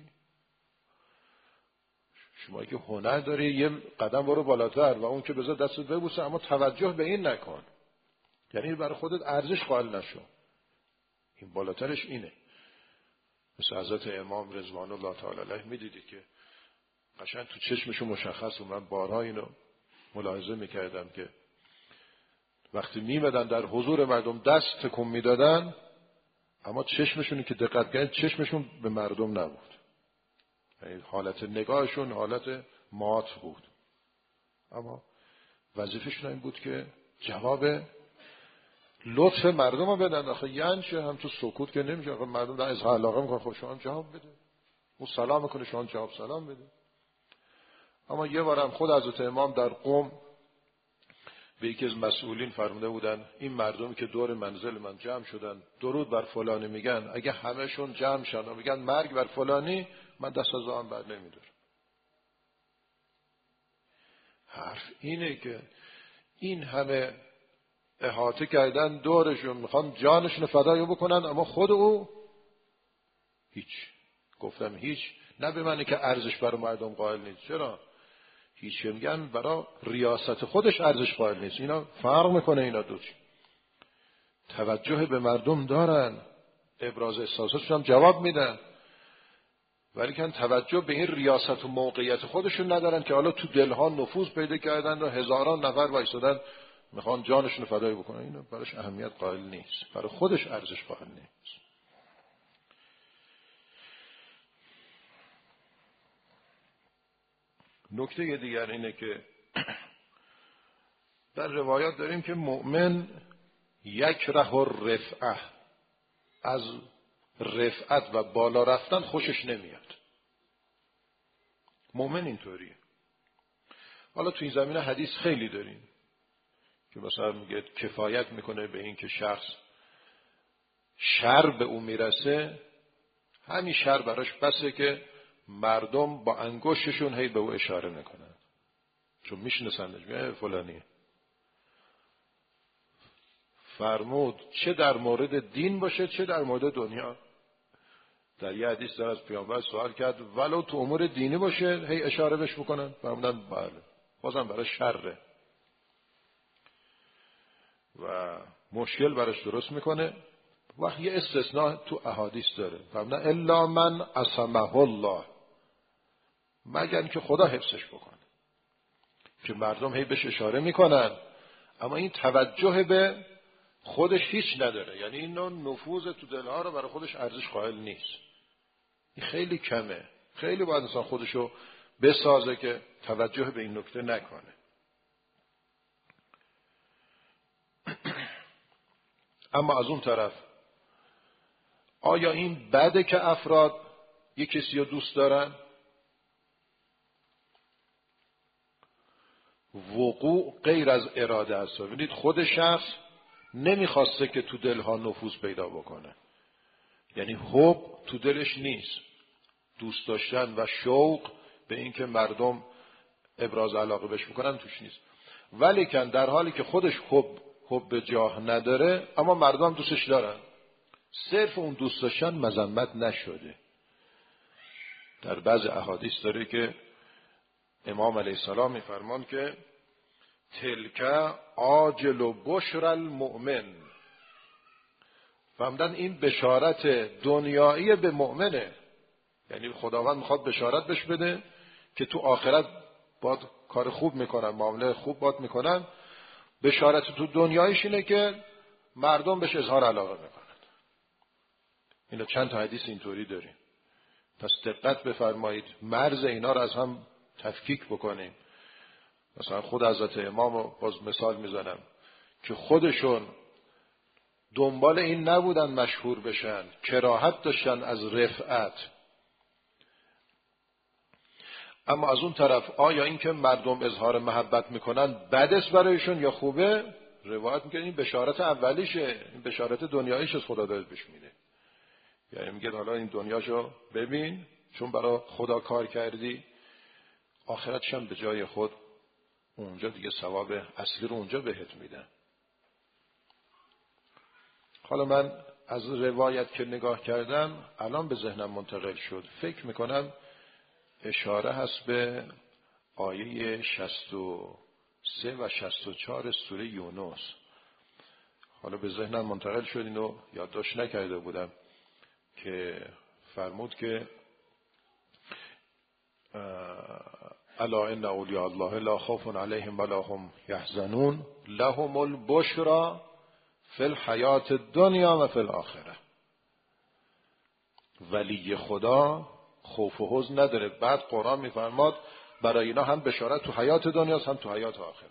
شما که هنر داری یه قدم برو بالاتر و اون که بذار دستت ببوسه، اما توجه به این نکن، یعنی برای خودت ارزش قائل نشو. این بالاترش اینه. مثل حضرت امام رضوان الله تعالی علیه میدیدی که قشنگ تو چشمشون مشخص بود. من بارها اینو ملاحظه میکردم که وقتی میمدن در حضور مردم دست تکون میدادن، اما چشمشونی که دقت کردن چشمشون به مردم نبود، یعنی حالت نگاهشون حالت مات بود، اما وظیفه‌شون این بود که جواب لطف مردم رو بدن. آخه یعنی هم تو سکوت که نمیشه، آخه مردم در اظهار علاقه میکنن، خب شما جواب بده. اون سلام میکنه شما جواب سلام بده. اما یه بارم خود حضرت امام در قم به یکی از مسئولین فرموده بودن این مردمی که دور منزل من جمع شدن درود بر فلانی میگن، اگه همهشون جمع شدن و میگن مرگ بر فلانی، من دست از آن بر نمیدارم. حرف اینه که این همه احاطه کردن دورشون، میخوان جانشون فدای بکنن، اما خود او هیچ. گفتم هیچ نه به معنی که ارزش برای مردم قائل نیست. چرا؟ هیچ میگن برای ریاست خودش ارزش قائل نیست. اینا فرق میکنه. اینا دوچ توجه به مردم دارن، ابراز احساساتشون هم جواب میدن، ولی که توجه به این ریاست و موقعیت خودشون ندارن که حالا تو دلها نفوذ پیدا کردن و هزاران نفر وایسادن میخوان جانشون فدای بکنن. اینا براش اهمیت قائل نیست، برای خودش ارزش قائل نیست. نکته دیگر اینه که در روایات داریم که مؤمن یکره الرفعه، از رفعت و بالا رفتن خوشش نمیاد. مؤمن اینطوریه. حالا تو این زمینه حدیث خیلی داریم که مثلا میگه کفایت میکنه به این که شخص شر به اون میرسه، همین شر براش بسه که مردم با انگشتشون هی به او اشاره میکنن، چون میشناسندش، میگه فلانیه. فرمود چه در مورد دین باشه چه در مورد دنیا. در یه حدیث در از پیامبر سوال کرد ولو تو امور دینی باشه هی اشاره بهش بکنن، فرمودن بله، بازم برای شره و مشکل براش درست میکنه. وقت یه استثناء تو احادیث داره، فرمودن الا من عصمه الله، مگر که خدا حفظش بکنه. که مردم هی بهش اشاره میکنن، اما این توجه به خودش هیچ نداره، یعنی این نفوذ تو دلها رو برای خودش ارزش قائل نیست. این خیلی کمه. خیلی باید انسان خودشو بسازه که توجه به این نکته نکنه. اما از اون طرف آیا این بده که افراد یک کسی رو دوست دارن؟ وقوع غیر از اراده است. ببینید خود شخص نمیخواسته که تو دلها نفوذ پیدا بکنه، یعنی حب تو دلش نیست، دوست داشتن و شوق به این که مردم ابراز علاقه بهش میکنن توش نیست. ولیکن در حالی که خودش حب حب جاه نداره اما مردم دوستش دارن، صرف اون دوست داشتن مذمت نشده. در بعض احادیث داره که امام علیه السلام میفرمان که تلک عاجل و بشر المؤمن، فهمدن این بشارت دنیایی به مؤمنه، یعنی خداوند میخواد بشارت بهش بده که تو آخرت باید کار خوب میکنن، معامله خوب باید میکنن. بشارت تو دنیایش اینه که مردم بهش اظهار علاقه میکنن. اینا چند تا حدیث اینطوری داریم، پس دقت بفرمایید مرز اینا رو از هم تفکیک بکنیم. مثلا خود حضرت امام رو باز مثال میزنم که خودشون دنبال این نبودن مشهور بشن، کراهت داشتن از رفعت. اما از اون طرف آیا این که مردم اظهار محبت میکنن بدست برایشون یا خوبه؟ روایت میگه این بشارت اولیشه، این بشارت دنیاییش از خدا داره بهش میده. یعنی میگه حالا این دنیاشو ببین، چون برای خدا کار کردی، آخرتش هم به جای خود اونجا دیگه ثواب اصلی رو اونجا بهت میدن. حالا من از روایت که نگاه کردم الان به ذهنم منتقل شد، فکر میکنم اشاره هست به آیه شصت و سه و شصت و چهار سوره یونس. حالا به ذهنم منتقل شد، اینو یادداشت نکرده بودم که فرمود که الا ان اولیاء الله لا خوف علیهم ولا هم یحزنون لهم البشرى فی الحیات الدنیا و فی الاخره. ولی خدا خوف و حزن نداره. بعد قرآن میفرماد برای اینا هم بشارت تو حیات دنیاست هم تو حیات آخره.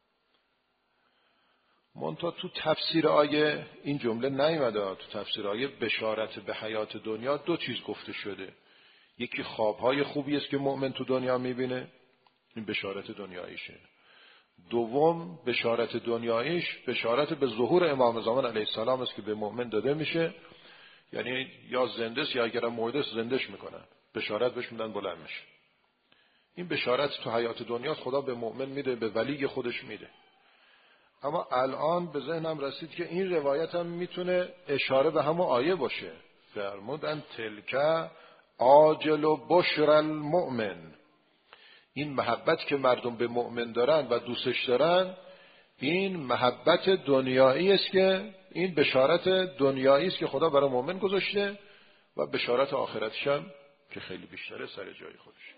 منتها تو تفسیر آیه این جمله نیومده. تو تفسیر آیه بشارت به حیات دنیا دو چیز گفته شده. یکی خوابهای خوبی است که مؤمن تو دنیا میبینه، این بشارت دنیاییشه. دوم بشارت دنیاییش بشارت به ظهور امام زمان علیه السلام است که به مؤمن داده میشه، یعنی یا زنده است یا اگر مرده است زندهش میکنن، بشارت بهش میدن بلند میشه. این بشارت تو حیات دنیا خدا به مؤمن میده، به ولی خودش میده. اما الان به ذهنم رسید که این روایت هم میتونه اشاره به همون آیه باشه. فرمودن تلک عاجل و بشر المؤمن، این محبت که مردم به مؤمن دارن و دوستش دارن این محبت دنیایی است که این بشارت دنیایی است که خدا برای مؤمن گذاشته و بشارت آخرتش هم که خیلی بیشتره سر جای خودش.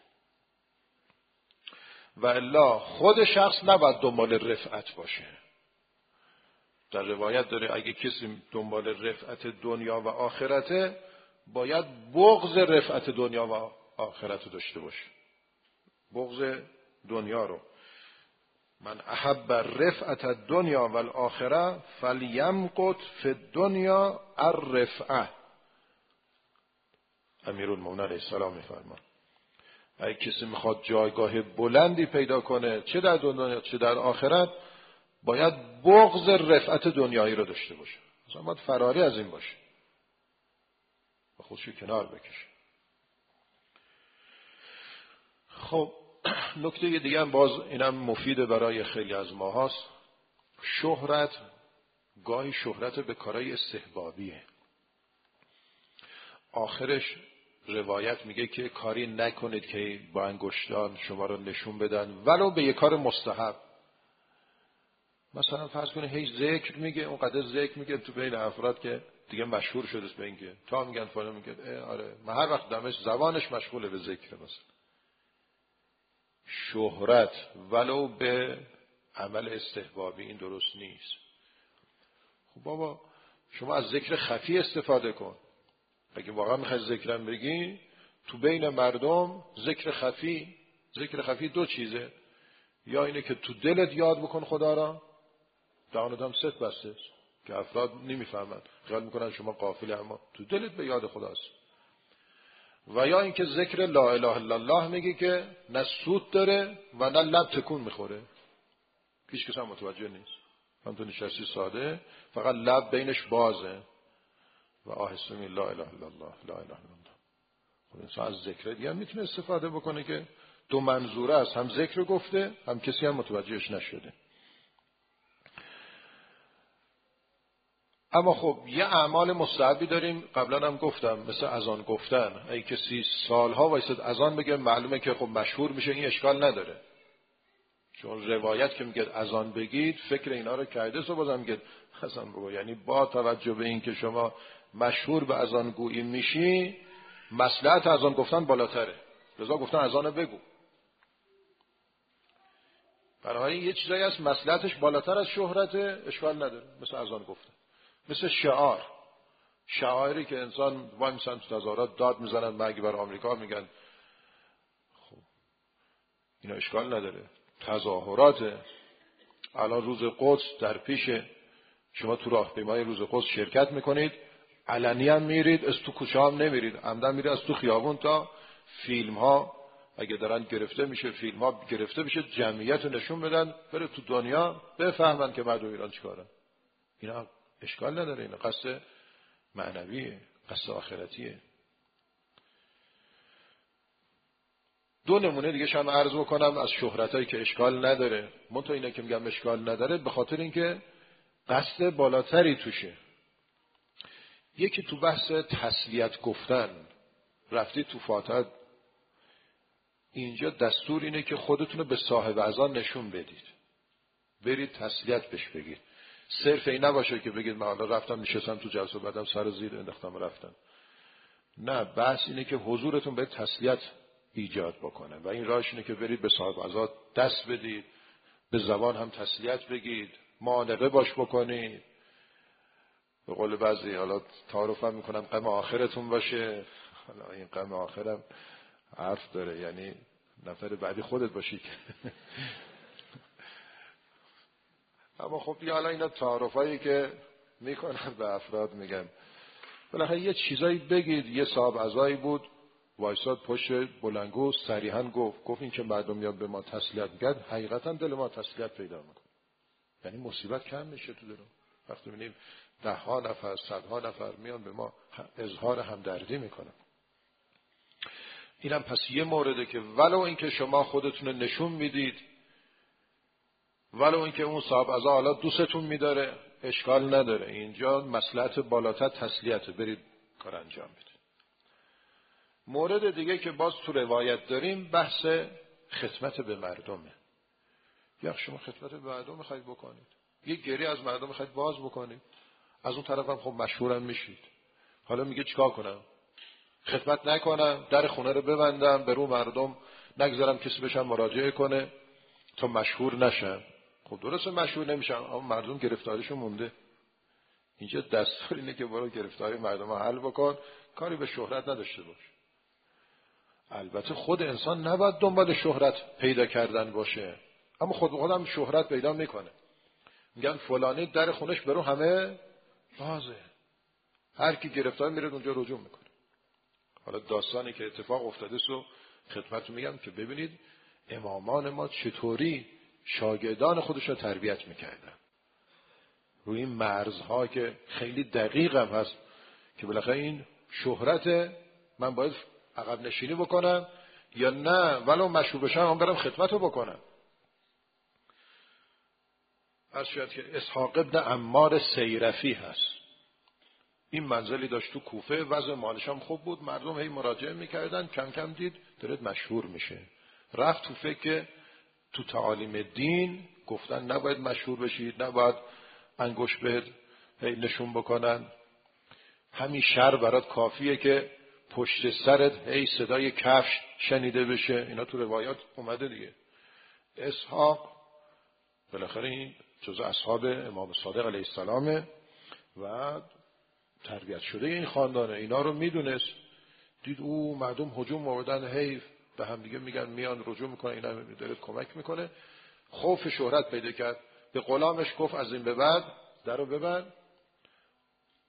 و الا خود شخص نباید دنبال رفعت باشه. در روایت داره اگه کسی دنبال رفعت دنیا و آخرته باید بغض رفعت دنیا و آخرت داشته باشه. بغض دنیا رو. من احب رفعت الدنیا و الاخره فلیمقت فی الدنیا الرفعه. امیرالمومنین علیه السلام میفرمان اگه کسی میخواد جایگاه بلندی پیدا کنه چه در دنیا چه در آخرت باید بغض رفعت دنیایی رو داشته باشه. مثلا باید فراری از این باشه و خودشو کنار بکشه. خب نکته دیگه هم باز اینم مفیده برای خیلی از ما هست. شهرت گاهی شهرت به کارهای استحبابیه. آخرش روایت میگه که کاری نکنید که با انگشتان شما رو نشون بدن ولو به یک کار مستحب. مثلا فرض کنید هیچ ذکر میگه، اونقدر ذکر میگه تو بین افراد که دیگه مشهور شده است به اینکه تا میگن فلان میگه آره من هر وقت دمش زبانش مشغوله به ذکر. مثلا شهرت ولو به عمل استحبابی این درست نیست. خب بابا شما از ذکر خفی استفاده کن. اگه واقعا میخوای ذکرم بگی تو بین مردم ذکر خفی، ذکر خفی دو چیزه، یا اینه که تو دلت یاد بکن خدا را، دهانت هم ست بسته است، که افراد نمیفهمند، خیال میکنن شما غافلی، اما تو دلت به یاد خداست. و یا اینکه ذکر لا اله الا الله میگی که نه سود داره و نه لب تکون میخوره، هیچ کس هم متوجه نیست، هم تو نشستی ساده فقط لب بینش بازه و آهسته میگی لا اله الا الله لا اله الا الله. خب انسان از ذکر دیگه هم میتونه استفاده بکنه که دو منظوره است، هم ذکر گفته هم کسی هم متوجهش نشده. اما خب یه اعمال مستحبی داریم، قبلا هم گفتم، مثل اذان گفتن. اگه کسی سالها وایساد اذان بگه معلومه که خب مشهور میشه، این اشکال نداره، چون روایت که میگه اذان بگید فکر اینا رو کرده، سو بازم میگه اذان بگو. یعنی با توجه به این که شما مشهور به اذان گویی میشی، مصلحت اذان گفتن بالاتره، لذا گفتن اذان بگو. بنابراین یه چیزایی هست مصلحتش بالاتر از شهرت، اشکال نداره، مثل اذان گفتن، مثل شعار. شعاری که انسان وای میسن تو تظاهرات داد میزنن مرگ بر آمریکا، میگن خب اینا اشکال نداره، تظاهرات. الان روز قدس در پیشه، شما تو راهپیمایی روز قدس شرکت میکنید، علنی هم میرید، از تو کوچه هم نمیرید، عمدن میرید از تو خیابون تا فیلم ها اگه دارن گرفته میشه، فیلم ها گرفته میشه، جمعیت رو نشون بدن، بره تو دنیا بفهمن که مردم ایران چیکارن. اینا اشکال نداره، اینا قصد معنویه، قصد آخرتیه. دو نمونه دیگه هم عرض بکنم از شهرتایی که اشکال نداره. منتها اینا که میگم اشکال نداره به خاطر اینکه قصد بالاتری توشه. یکی تو بحث تسلیت گفتن، رفتید تو فاتحه، اینجا دستور اینه که خودتون رو به صاحب اذان نشون بدید، برید تسلیت بهش بگید. صرف این نباشه که بگید من حالا رفتم نشستم تو جلسه بعدم سر زیر انداختم رفتم. نه، بحث اینه که حضورتون به تسلیت ایجاد بکنه و این راهش اینه که برید به صاحب اذان دست بدید، به زبان هم تسلیت بگید، معانقه باش بکنید. به قول بعضی حالا تعارف هم میکنم غم آخرتون باشه. حالا این غم آخرم حرف داره، یعنی نفر بعدی خودت باشی. اما خب دیگه حالا اینا تعارفایی که میکنن به افراد میگن بالاخره یه چیزایی بگید. یه صاحب عزایی بود وایساد پشت بلندگو صریحا گفت گفت این که مردم میاد به ما تسلیت میگن، حقیقتا دل ما تسلیت پیدا میکنه، یعنی مصیبت کم میشه تو دلم. وقتی میبینیم ده ها نفر صدها نفر میان به ما اظهار همدردی میکنن. اینم پس یه مورده که ولو اینکه شما خودتون رو نشون میدید، ولو اینکه اون صاحب عزا حالا دوستتون میداره، اشکال نداره، اینجا مصلحت بالاتر تسلیت، برید کار انجام بدید. مورد دیگه که باز تو روایت داریم بحث خدمت به مردمه. یا شما خدمت به مردم میخواید بکنید، یه گری از مردم میخواید باز بکنید، از اون طرف هم خب مشهورم میشید. حالا میگه چیکار کنم؟ خدمت نکنم، در خونه رو ببندم، به رو مردم نگذارم کسی بشم مراجعه کنه تا مشهور نشم. خب درسته مشهور نمیشم، اما مردم گرفتاریشون مونده. اینجا دستور اینه که برو گرفتاری مردم رو حل بکن، کاری به شهرت نداشته باش. البته خود انسان نباید دنبال شهرت پیدا کردن باشه، اما خود به خودم شهرت پیدا میکنه. میگن فلانی در خونش برو همه بازه، هر کی گرفتار میره اونجا رجوع میکنه. حالا داستانی که اتفاق افتاده سو خدمتتون میگم که ببینید امامان ما چطوری شاگردان خودشون تربیت میکردن روی این مرزها که خیلی دقیق هم هست که بالاخره این شهرت من باید عقب نشینی بکنم یا نه ولو مشهور بشم من برم خدمت رو بکنم. از شاید که اسحاق ابن عمار سیرفی هست، این منزلی داشت تو کوفه، وضع مالش هم خوب بود، مردم هی مراجعه میکردن، کم کم دید داره مشهور میشه، رفت تو فکر تو تعالیم دین گفتن نباید مشهور بشید، نباید انگشت بهت نشون بکنن، همین شر برات کافیه که پشت سرت هی صدای کفش شنیده بشه. اینا تو روایات اومده دیگه. اسحاق بالاخره این جزء اصحاب امام صادق علیه السلامه و تربیت شده این خاندانه، اینا رو میدونست، دید او مردم هجوم آوردن، هی به هم دیگه میگن میان رجوع میکنن، اینا داره کمک میکنه، خوف شهرت پیدا کرد، به غلامش گفت از این به بعد درو ببند،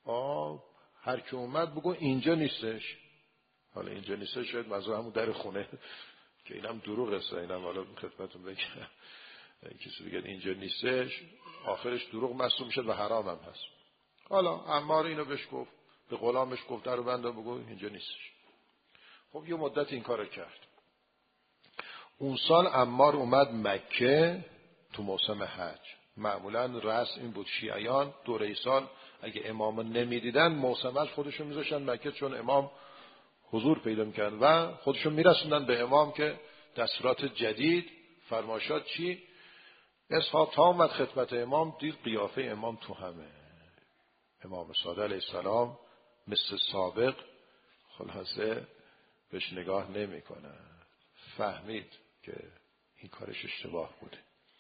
آه هر کی اومد بگو اینجا نیستش. حالا اینجا نیستش شاید منظور همون در خونه که اینم دروغ است. اینم حالا خدمتتون بگم کسی بگه اینجا نیستش آخرش دروغ محسوب میشه و حرام هم هست. حالا عمار اینو بهش گفت، به غلامش گفت درو بنده بگو اینجا نیستش. خب یه مدت این کارو کرد. اون سال عمار اومد مکه تو موسم حج. معمولا رسم این بود شیعیان دوره سال اگه امامو نمیدیدن موسم حج خودشون میذاشتن مکه، چون امام حضور پیدا میکرد و خودشون میرسوندن به امام که دستورات جدید فرمایشات چی. اسحاق تا اومد خدمت امام دید قیافه امام تو همه. امام صادق علیه السلام مثل سابق خلاصه بهش نگاه نمی کنه. فهمید که این کارش اشتباه بوده.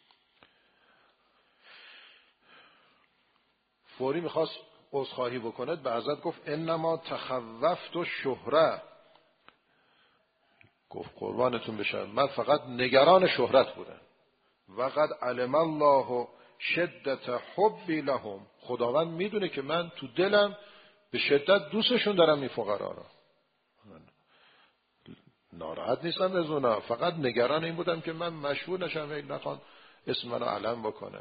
فوری میخواست عذرخواهی بکنه، به حضرت گفت انما تخوفت الشهره. گفت قربانتون بشم من فقط نگران شهرت بودم. وقد علم الله شدت حبی لهم. خداوند میدونه که من تو دلم به شدت دوستشون دارم این فقرا را. ناراحت نیستم از اونا، فقط نگران این بودم که من مشهور نشم و این نخوان اسم منو علم بکنه.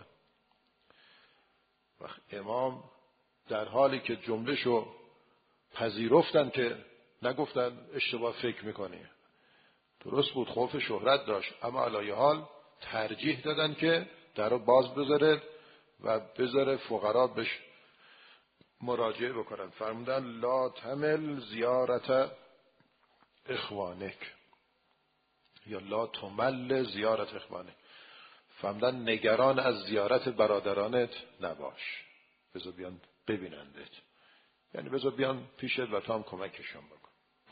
و امام در حالی که جملهشو پذیرفتن که نگفتن اشتباه فکر میکنی، درست بود، خوف شهرت داشت، اما علی حال ترجیح دادن که درو باز بذاره و بذاره فقرا بهش مراجعه بکنن. فرمودن لا تمل زیارت اخوانک یا لا تمل زیارت اخوانک. فرمودن نگران از زیارت برادرانت نباش، بذار بیان ببینندت، یعنی بذار بیان پیشت و تو هم کمکشون بکن.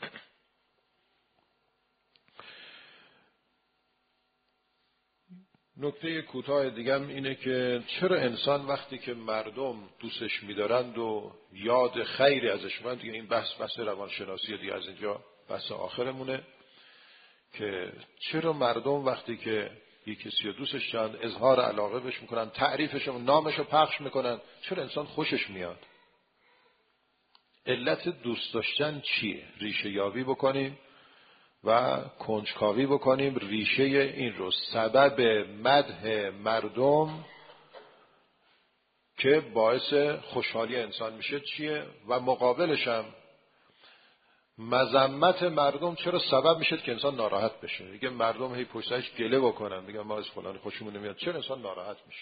نکته کوتاه دیگم اینه که چرا انسان وقتی که مردم دوستش می‌دارند و یاد خیری ازش می‌کنن، دیگه این بحث بحث روانشناسی دیگه از اینجا بحث آخرمونه، که چرا مردم وقتی که یک کسی رو دوستش دارن اظهار علاقه بهش میکنن، تعریفش و نامش رو پخش میکنن، چرا انسان خوشش میاد؟ علت دوست داشتن چیه؟ ریشه یابی بکنیم و کنجکاوی بکنیم ریشه این رو. سبب مدح مردم که باعث خوشحالی انسان میشه چیه؟ و مقابلش هم مذمت مردم چرا سبب میشه که انسان ناراحت بشه؟ دیگه مردم هی پشتش گله بکنن، میگن ما از فلان خوشمون نمیاد، چرا انسان ناراحت میشه؟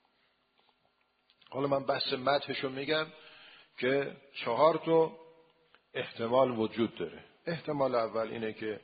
حالا من بحث مدحشو میگم که چهار تا احتمال وجود داره. احتمال اول اینه که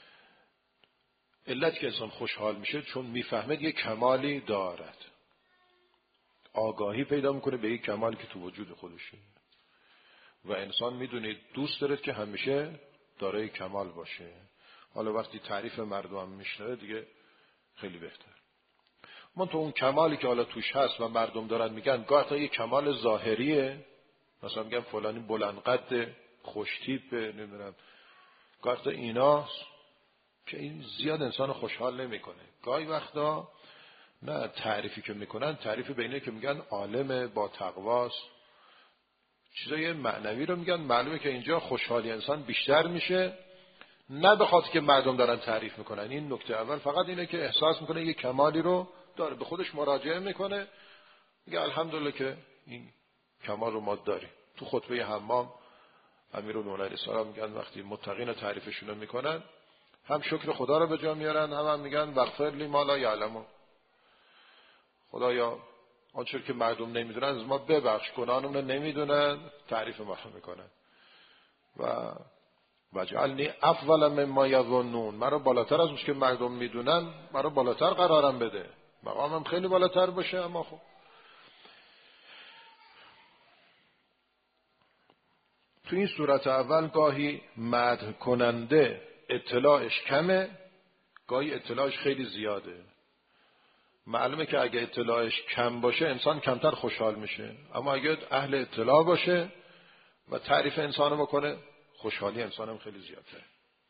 علت که انسان خوشحال میشه چون میفهمه یه کمالی دارد، آگاهی پیدا میکنه به یک کمالی که تو وجود خودشه و انسان میدونید دوست داره که همیشه دارای کمال باشه. حالا وقتی تعریف مردم میشنوه دیگه خیلی بهتر. من تو اون کمالی که حالا توش هست و مردم دارن میگن گاه تا یه کمال ظاهریه، مثلا میگن فلانی بلند قد، خوش تیپ، نمیدونم، گاه تا ایناست که این زیاد انسان خوشحال نمیکنه. گاهی وقتا نه، تعریفی که میکنن تعریف بینه که میگن عالم با تقواست، چیزای معنوی رو میگن، معلومه که اینجا خوشحالی انسان بیشتر میشه، نه به خاطر که مردم دارن تعریف میکنن. این نکته اول. فقط اینه که احساس میکنه یه کمالی رو داره، به خودش مراجعه میکنه، میگه الحمدلله که این کمال رو ما داریم. تو خطبه حمام امیرالمومنین علیه السلام میگن وقتی متقین تعریفشون رو میکنن هم شکر خدا رو به جا میارن، هم, هم میگن وغفر لی ما لا یعلمون، خدایا آنچه که مردم نمیدونن از ما ببخش، گناهمون رو نمیدونن، تعریف ما رو میکنن. و وجعلنی افضل مما یظنون، مرا بالاتر از اون که مردم میدونن مرا بالاتر قرارم بده، مقامم خیلی بالاتر باشه. اما خب تو این صورت اول گاهی مدح کننده اطلاعش کمه، گاهی اطلاعش خیلی زیاده. معلومه که اگه اطلاعش کم باشه انسان کمتر خوشحال میشه، اما اگه اهل اطلاع باشه و تعریف انسانو بکنه خوشحالی انسانم خیلی زیاده.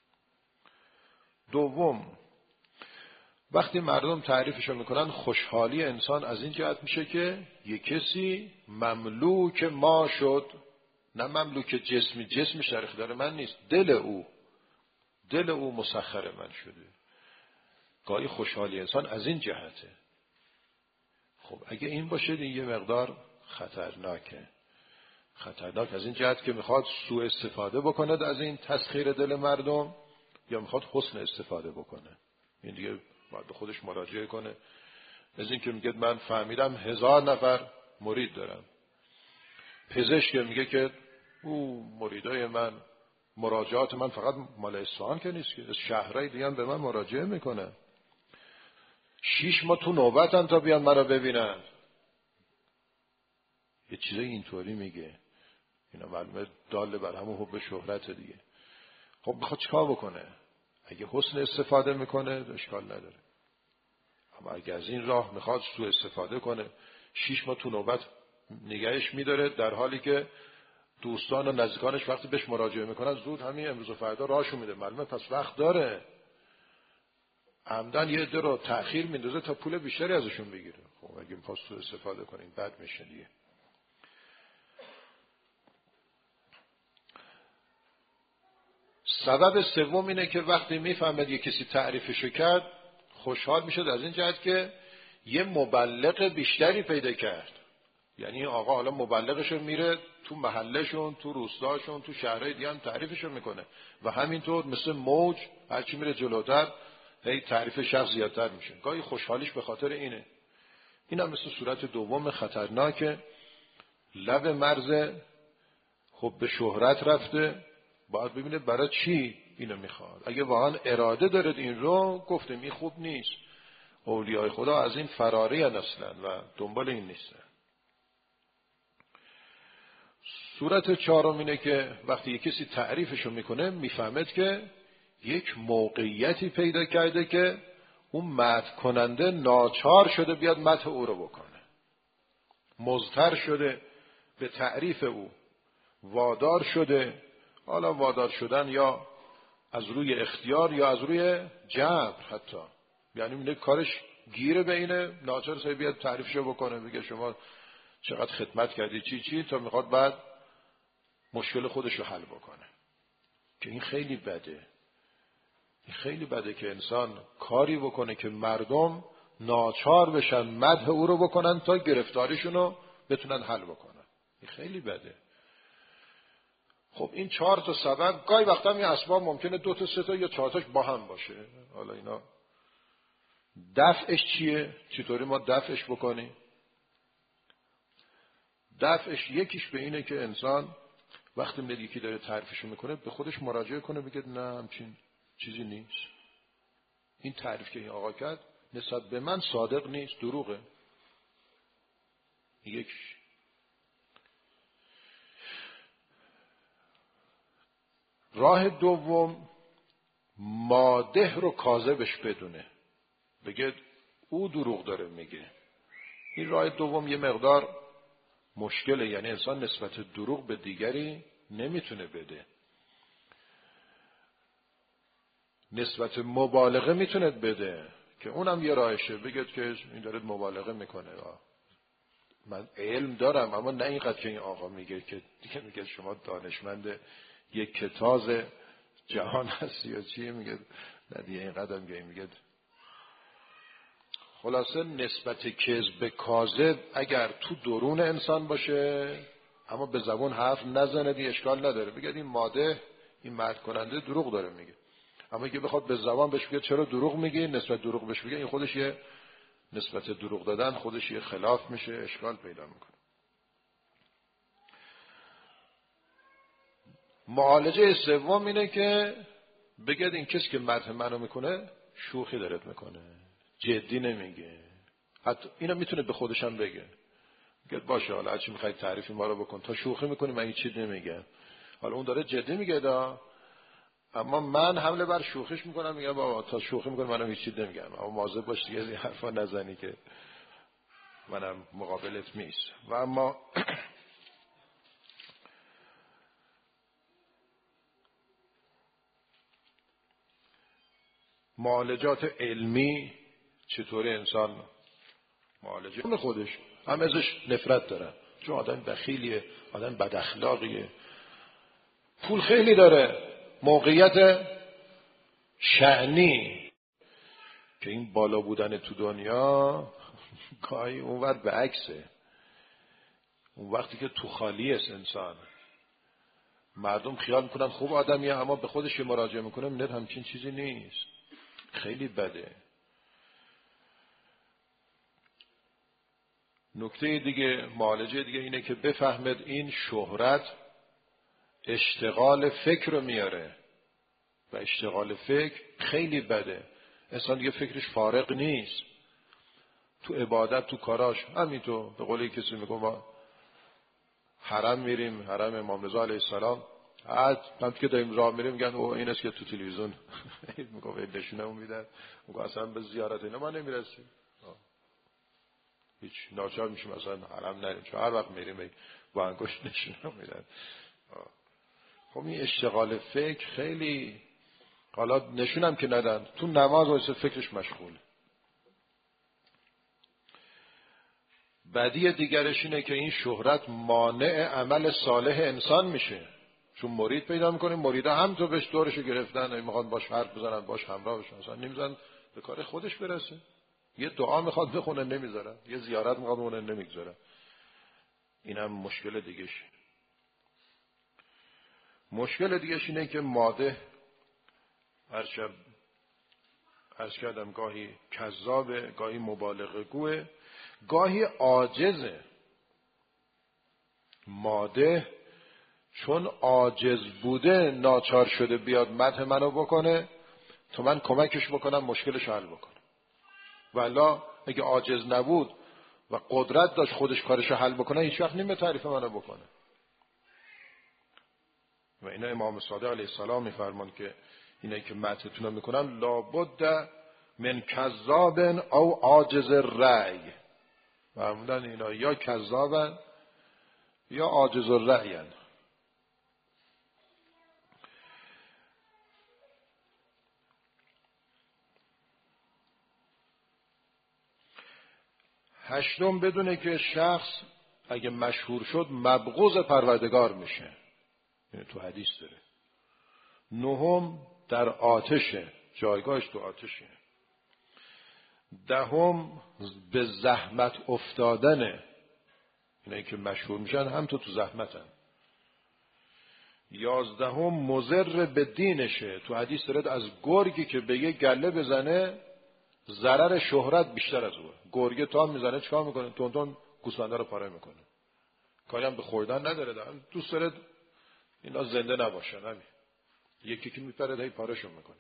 دوم، وقتی مردم تعریفشو میکنن خوشحالی انسان از این جهت میشه که یک کسی مملوک ما شد، نه مملوک جسمی، جسمش در اختیار من نیست، دل او دل او مسخر من شده. گاهی خوشحالی انسان از این جهته. خب اگه این باشه این یه مقدار خطرناکه. خطرناک از این جهت که میخواد سوء استفاده بکنه از این تسخیر دل مردم، یا میخواد حسن استفاده بکنه. این دیگه باید به خودش مراجعه کنه. از این که میگه من فهمیدم هزار نفر مرید دارم، پزشک میگه که او مریدای من، مراجعات من فقط مال اصفهان که نیست که، شهرهای دیگه هم به من مراجعه میکنه، شیش ماه تو نوبتن تا بیان منو ببینن. یه چیزای اینطوری میگه. اینا معلومه داله بر همون حب شهرت دیگه. خب بخواد چیکار بکنه؟ اگه حسن استفاده میکنه اشکال نداره، اما اگه از این راه میخواد سوء استفاده کنه، شیش ماه تو نوبت نگهش میداره، در حالی که دوستان و نزدیکانش وقتی بهش مراجعه میکنن زود همین امروز و فردا راهشو میده، معلومه پس وقت داره، عمدن یه عده رو تأخیر میندازه تا پول بیشتری ازشون بگیره. خب اگه میخواد سوء استفاده کنین بد میشه دیگه. سبب سوم اینه که وقتی میفهمد یه کسی تعریفشو کرد خوشحال میشد از این جهت که یه مبلغ بیشتری پیدا کرد. یعنی آقا حالا مبلغشو میره تو محلشون، تو روستاشون، تو شهرهای دیگه هم تعریفشو میکنه و همینطور مثل موج هرچی میره جلوتر هی تعریف شخص زیادتر میشه. گاهی خوشحالیش به خاطر اینه. این هم مثل صورت دوم خطرناکه، لب مرز حب شهرت رفته، باید ببینه برای چی اینو میخواد. اگه واقعا اراده دارد این رو، گفتم این خوب نیست. اولیای خدا از این فراری اصلا و دنبال این نیستن. صورت چهارم اینه که وقتی یک کسی تعریفشو میکنه میفهمد که یک موقعیتی پیدا کرده که اون مدح کننده ناچار شده بیاد مدح او رو بکنه، مضطر شده به تعریف او، وادار شده. حالا وادار شدن یا از روی اختیار یا از روی جبر حتی، یعنی میگه کارش گیره بینه، ناچار سه بیاد تعریفشو بکنه، بگه شما چقدر خدمت کردی چی چی، تا میخواد بعد مشکل خودش رو حل بکنه. که این خیلی بده. این خیلی بده که انسان کاری بکنه که مردم ناچار بشن مدح او رو بکنن تا گرفتاریشون رو بتونن حل بکنن. این خیلی بده. خب این چهار تا سبب، گاهی وقتا این اسباب ممکنه دو تا سه تا یا چهار تاش با هم باشه. حالا اینا دفعش چیه؟ چطوری ما دفعش بکنیم؟ دفعش یکیش به اینه که انسان وقتی میاد یکی داره تعریفشو میکنه به خودش مراجعه کنه، بگه نه همچین چیزی نیست، این تعریف که این آقا کرد نسبت به من صادق نیست، دروغه. یکیش. راه دوم، مادح رو کاذبش بدونه، بگه او دروغ داره میگه. این راه دوم یه مقدار مشکله، یعنی انسان نسبت دروغ به دیگری نمیتونه بده. نسبت مبالغه میتونه بده که اونم یه راهشه، بگه که این داره مبالغه میکنه، من علم دارم اما نه اینقدر که این آقا میگه، که دیگه میگه شما دانشمند یک کتاز جهان هستی یا چیه، میگه نه دیگه اینقدر میگه میگه خلاصه نسبت کذب به کاذب اگر تو درون انسان باشه اما به زبان حرف نزنه دیگه اشکال نداره، بگه این ماده این مدح کننده دروغ داره میگه. اما اگه بخواد به زبان بهش بگه چرا دروغ میگی، نسبت دروغ بهش بگه، این خودش یه نسبت دروغ دادن خودش یه خلاف میشه، اشکال پیدا میکنه. معالجه سوم اینه که بگید این کسی که مدح منو میکنه شوخی دارد میکنه، جدی نمیگه. حتی اینو میتونه به خودش هم بگه، بگید باشه حالا هرچی میخواید تعریف ما رو بکن، تا شوخی میکنی من هیچ چیز نمیگم. حالا اون داره جدی میگه دا، اما من حمله بر شوخیش میکنم، میگم بابا تا شوخی میکنی منم هیچ چیز نمیگم، اما مواظب باش دیگه این حرفا نزنی که منم مقابلت نیست. و اما معالجات علمی چطوری انسان معالجه خودش هم ازش نفرت دارن، چون آدم بخیلیه، آدم بد اخلاقیه، پول خیلی داره، موقعیت شأنی، که این بالا بودن تو دنیا گاهی اون وقت به عکسه. اون وقتی که تو خالی است انسان، مردم خیال میکنن خوب آدمیه، اما به خودش مراجعه میکنه میبینه همچین چیزی نیست، خیلی بده. نکته دیگه، معالجه دیگه اینه که بفهمد این شهرت اشتغال فکر رو میاره و اشتغال فکر خیلی بده. انسان دیگه فکرش فارغ نیست تو عبادت، تو کاراش. همینطور به قول کسی میگه ما حرم میریم، حرم امام رضا علیه السلام، بعد وقتی که داریم راه میریم میگن او این است که تو تلویزیون میگه نشونمون میدن، میگه اصلا به زیارت اینا ما نمیرسیم، هیچ ناچار میشیم اصلا حرم نریم، چون هر وقت میریم با انگشت نشونمون میدن. خب این اشتغال فکر خیلی، حالا نشونم که ندن، تو نماز واسه فکرش مشغول. بدی دیگرش اینه که این شهرت مانع عمل صالح انسان میشه، چون مرید پیدا میکنه، مریدا هم تو بهش دورشو گرفتن، میخوان باش حرف بزنن، باش همراه بشن، اصلا نمیذارن به کار خودش برسه. یه دعا میخواد بخونه نمیذارن، یه زیارت میخواد بخونه نمیذارن. اینم مشکل دیگه‌ش. مشکل دیگه‌ش اینه که ماده هر شب عرض کردم گاهی کذابه، گاهی مبالغه گوه، گاهی عاجزه. ماده چون عاجز بوده ناچار شده بیاد مدح منو بکنه تا من کمکش بکنم مشکلش حل بکنم. والا اگه عاجز نبود و قدرت داشت خودش کارش حل بکنه هیچ وقت نمیاد تعریف منو بکنه. و اینا امام صادق علیه السلام میفرمان که اینه که مدحتون رو میکنن لابد من کذاب او عاجز الرأی. فرمودن اینا یا کذابن یا عاجز الرأی‌اند. هشتم بدونه که شخص اگه مشهور شد مبغوض پروردگار میشه، یعنی تو حدیث داره. نهم در آتشه، جایگاهش تو آتشه. دهم به زحمت افتادنه، اینایی که مشهور میشن هم تو تو زحمتن. یازدهم مضر به دینشه، تو حدیث داره از گرگی که به یه گله بزنه ضرر شهرت بیشتر از اون. گرگه تا میزنه چیکار میکنه؟ تون تون گوسفندا رو پاره میکنه، کاری هم به خوردن نداره، داره دوست داره اینا زنده نباشن، همین یکی که میپره دایی پارهشون میکنه.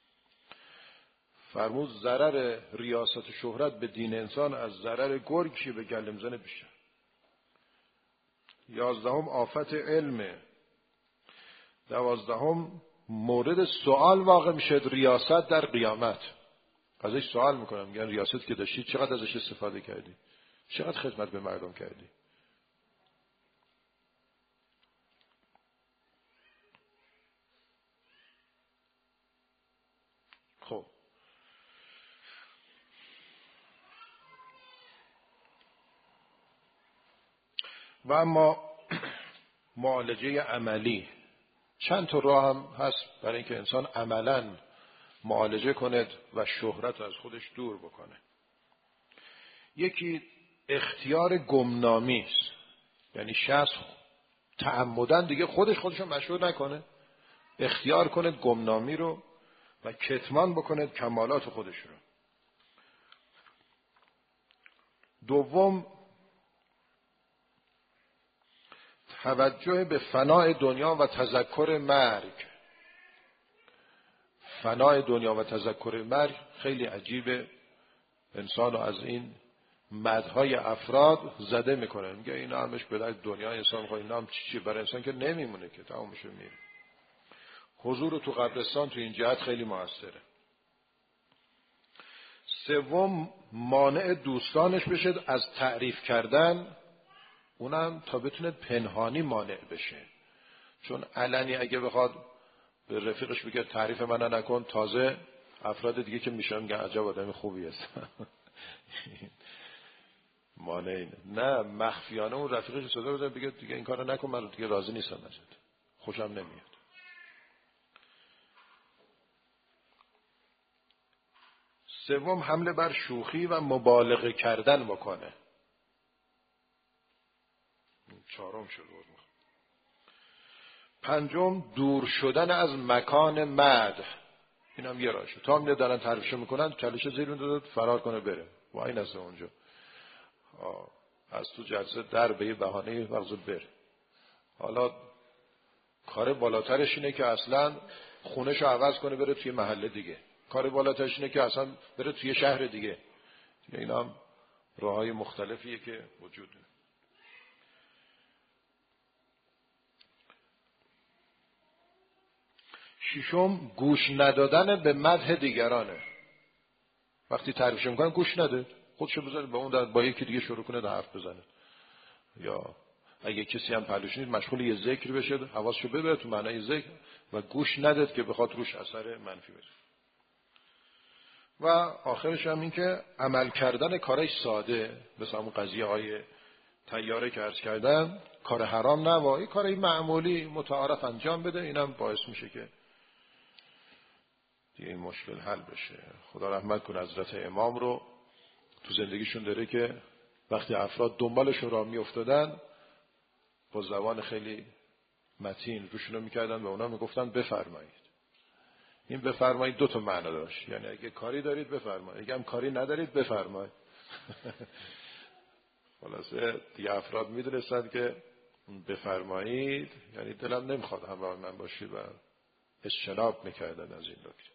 فرمود ضرر ریاست شهرت به دین انسان از ضرر گرگی به گله میزنه بیشتر. یازدهم آفت علمه. دوازدهم مورد سوال واقع میشه ریاست در قیامت. ازش سوال میکنم، میگن ریاست که داشتی چقدر ازش استفاده کردی؟ چقدر خدمت به مردم کردی؟ خب و اما معالجه عملی، چند تا راه هم هست برای اینکه انسان عملاً معالجه کند و شهرت از خودش دور بکنه. یکی اختیار گمنامی است، یعنی شخص تعمدن دیگه خودش خودشو مشهور نکنه، اختیار کند گمنامی رو و کتمان بکند کمالات خودش رو. دوم توجه به فنای دنیا و تذکر مرگ. فنای دنیا و تذکر مرگ خیلی عجیبه، انسان رو از این مدهای افراد زده میکنه، میگه اینا همش به دنیا انسان میخواد، اینا هم چی چی برای انسان که نمیمونه که تمامش میره. حضور تو قبرستان تو این جهت خیلی موثره. سوم مانع دوستانش بشه از تعریف کردن، اونم تا بتونه پنهانی مانع بشه، چون علنی اگه بخواد به رفیقش بگه تعریف من نکن، تازه افراد دیگه که میشن میگن عجب آدم خوبی است. مانعی نه، مخفیانه اون رفیقش صدا بزنه بگه دیگه این کارو نکن، من دیگه راضی نیستم ازت، خوشم نمیاد. سوم حمله بر شوخی و مبالغه کردن بکنه. چهارم شد. پنجم دور شدن از مکان مدح. اینم یه راهشه. تا هم دارن تعریفش میکنن چالش زیر اون داد فرار کنه بره. وای نسه اونجا. آه. از تو جلسه در به یه بهانه مغز بره. حالا کار بالاترش اینه که اصلا خونه‌شو عوض کنه بره توی محله دیگه. کار بالاترش اینه که اصلا بره توی شهر دیگه. اینا هم راههای مختلفیه که وجود داره. ششم گوش ندادن به مدح دیگرانه. وقتی تعریفش میکنن گوش نده، خودشو بذاره با اون در با یکی دیگه شروع کنه در حرف بزنه. یا اگه کسی هم پهلوش نیست مشغول یه ذکر بشه، حواسشو ببره تو معنای ذکر و گوش نداد که بخاطر روش اثر منفی بشه. و آخرش هم این که عمل کردن کارش ساده، مثل همون قضیه های طیاره که عرض کردم، کار حرام نوایی، کاری معمولی متعارف انجام بده. اینم باعث میشه که دیگه این مشکل حل بشه. خدا رحمت کنه حضرت امام رو تو زندگیشون داره که وقتی افراد دنبالشون راه میافتادن با زبان خیلی متین روشونو میکردن و اونا میگفتن بفرمایید. این بفرمایید دو تا معنی داشت، یعنی اگه کاری دارید بفرمایید، اگه هم کاری ندارید بفرمایید. خلاصه دیگه افراد میدونستن که بفرمایید یعنی دلم نمیخواد همراه من باشید و اجتناب میکردن از این نکته.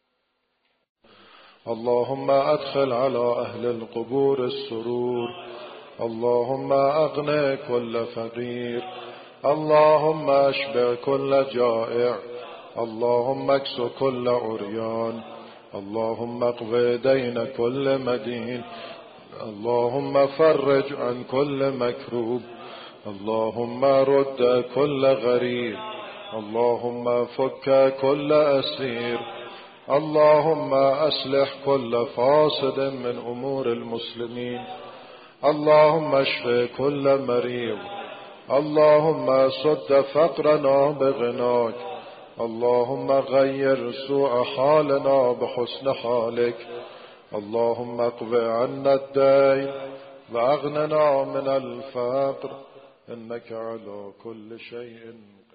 اللهم ادخل على اهل القبور السرور، اللهم اغن كل فقير، اللهم اشبع كل جائع، اللهم اكس كل عريان، اللهم اقض دين كل مدين، اللهم فرج عن كل مكروب، اللهم رد كل غريب، اللهم فك كل أسير، اللهم أصلح كل فاسد من أمور المسلمين، اللهم اشف كل مريض، اللهم سد فقرنا بغناك، اللهم غير سوء حالنا بحسن حالك، اللهم اقض عنا الدين واغننا من الفقر إنك على كل شيء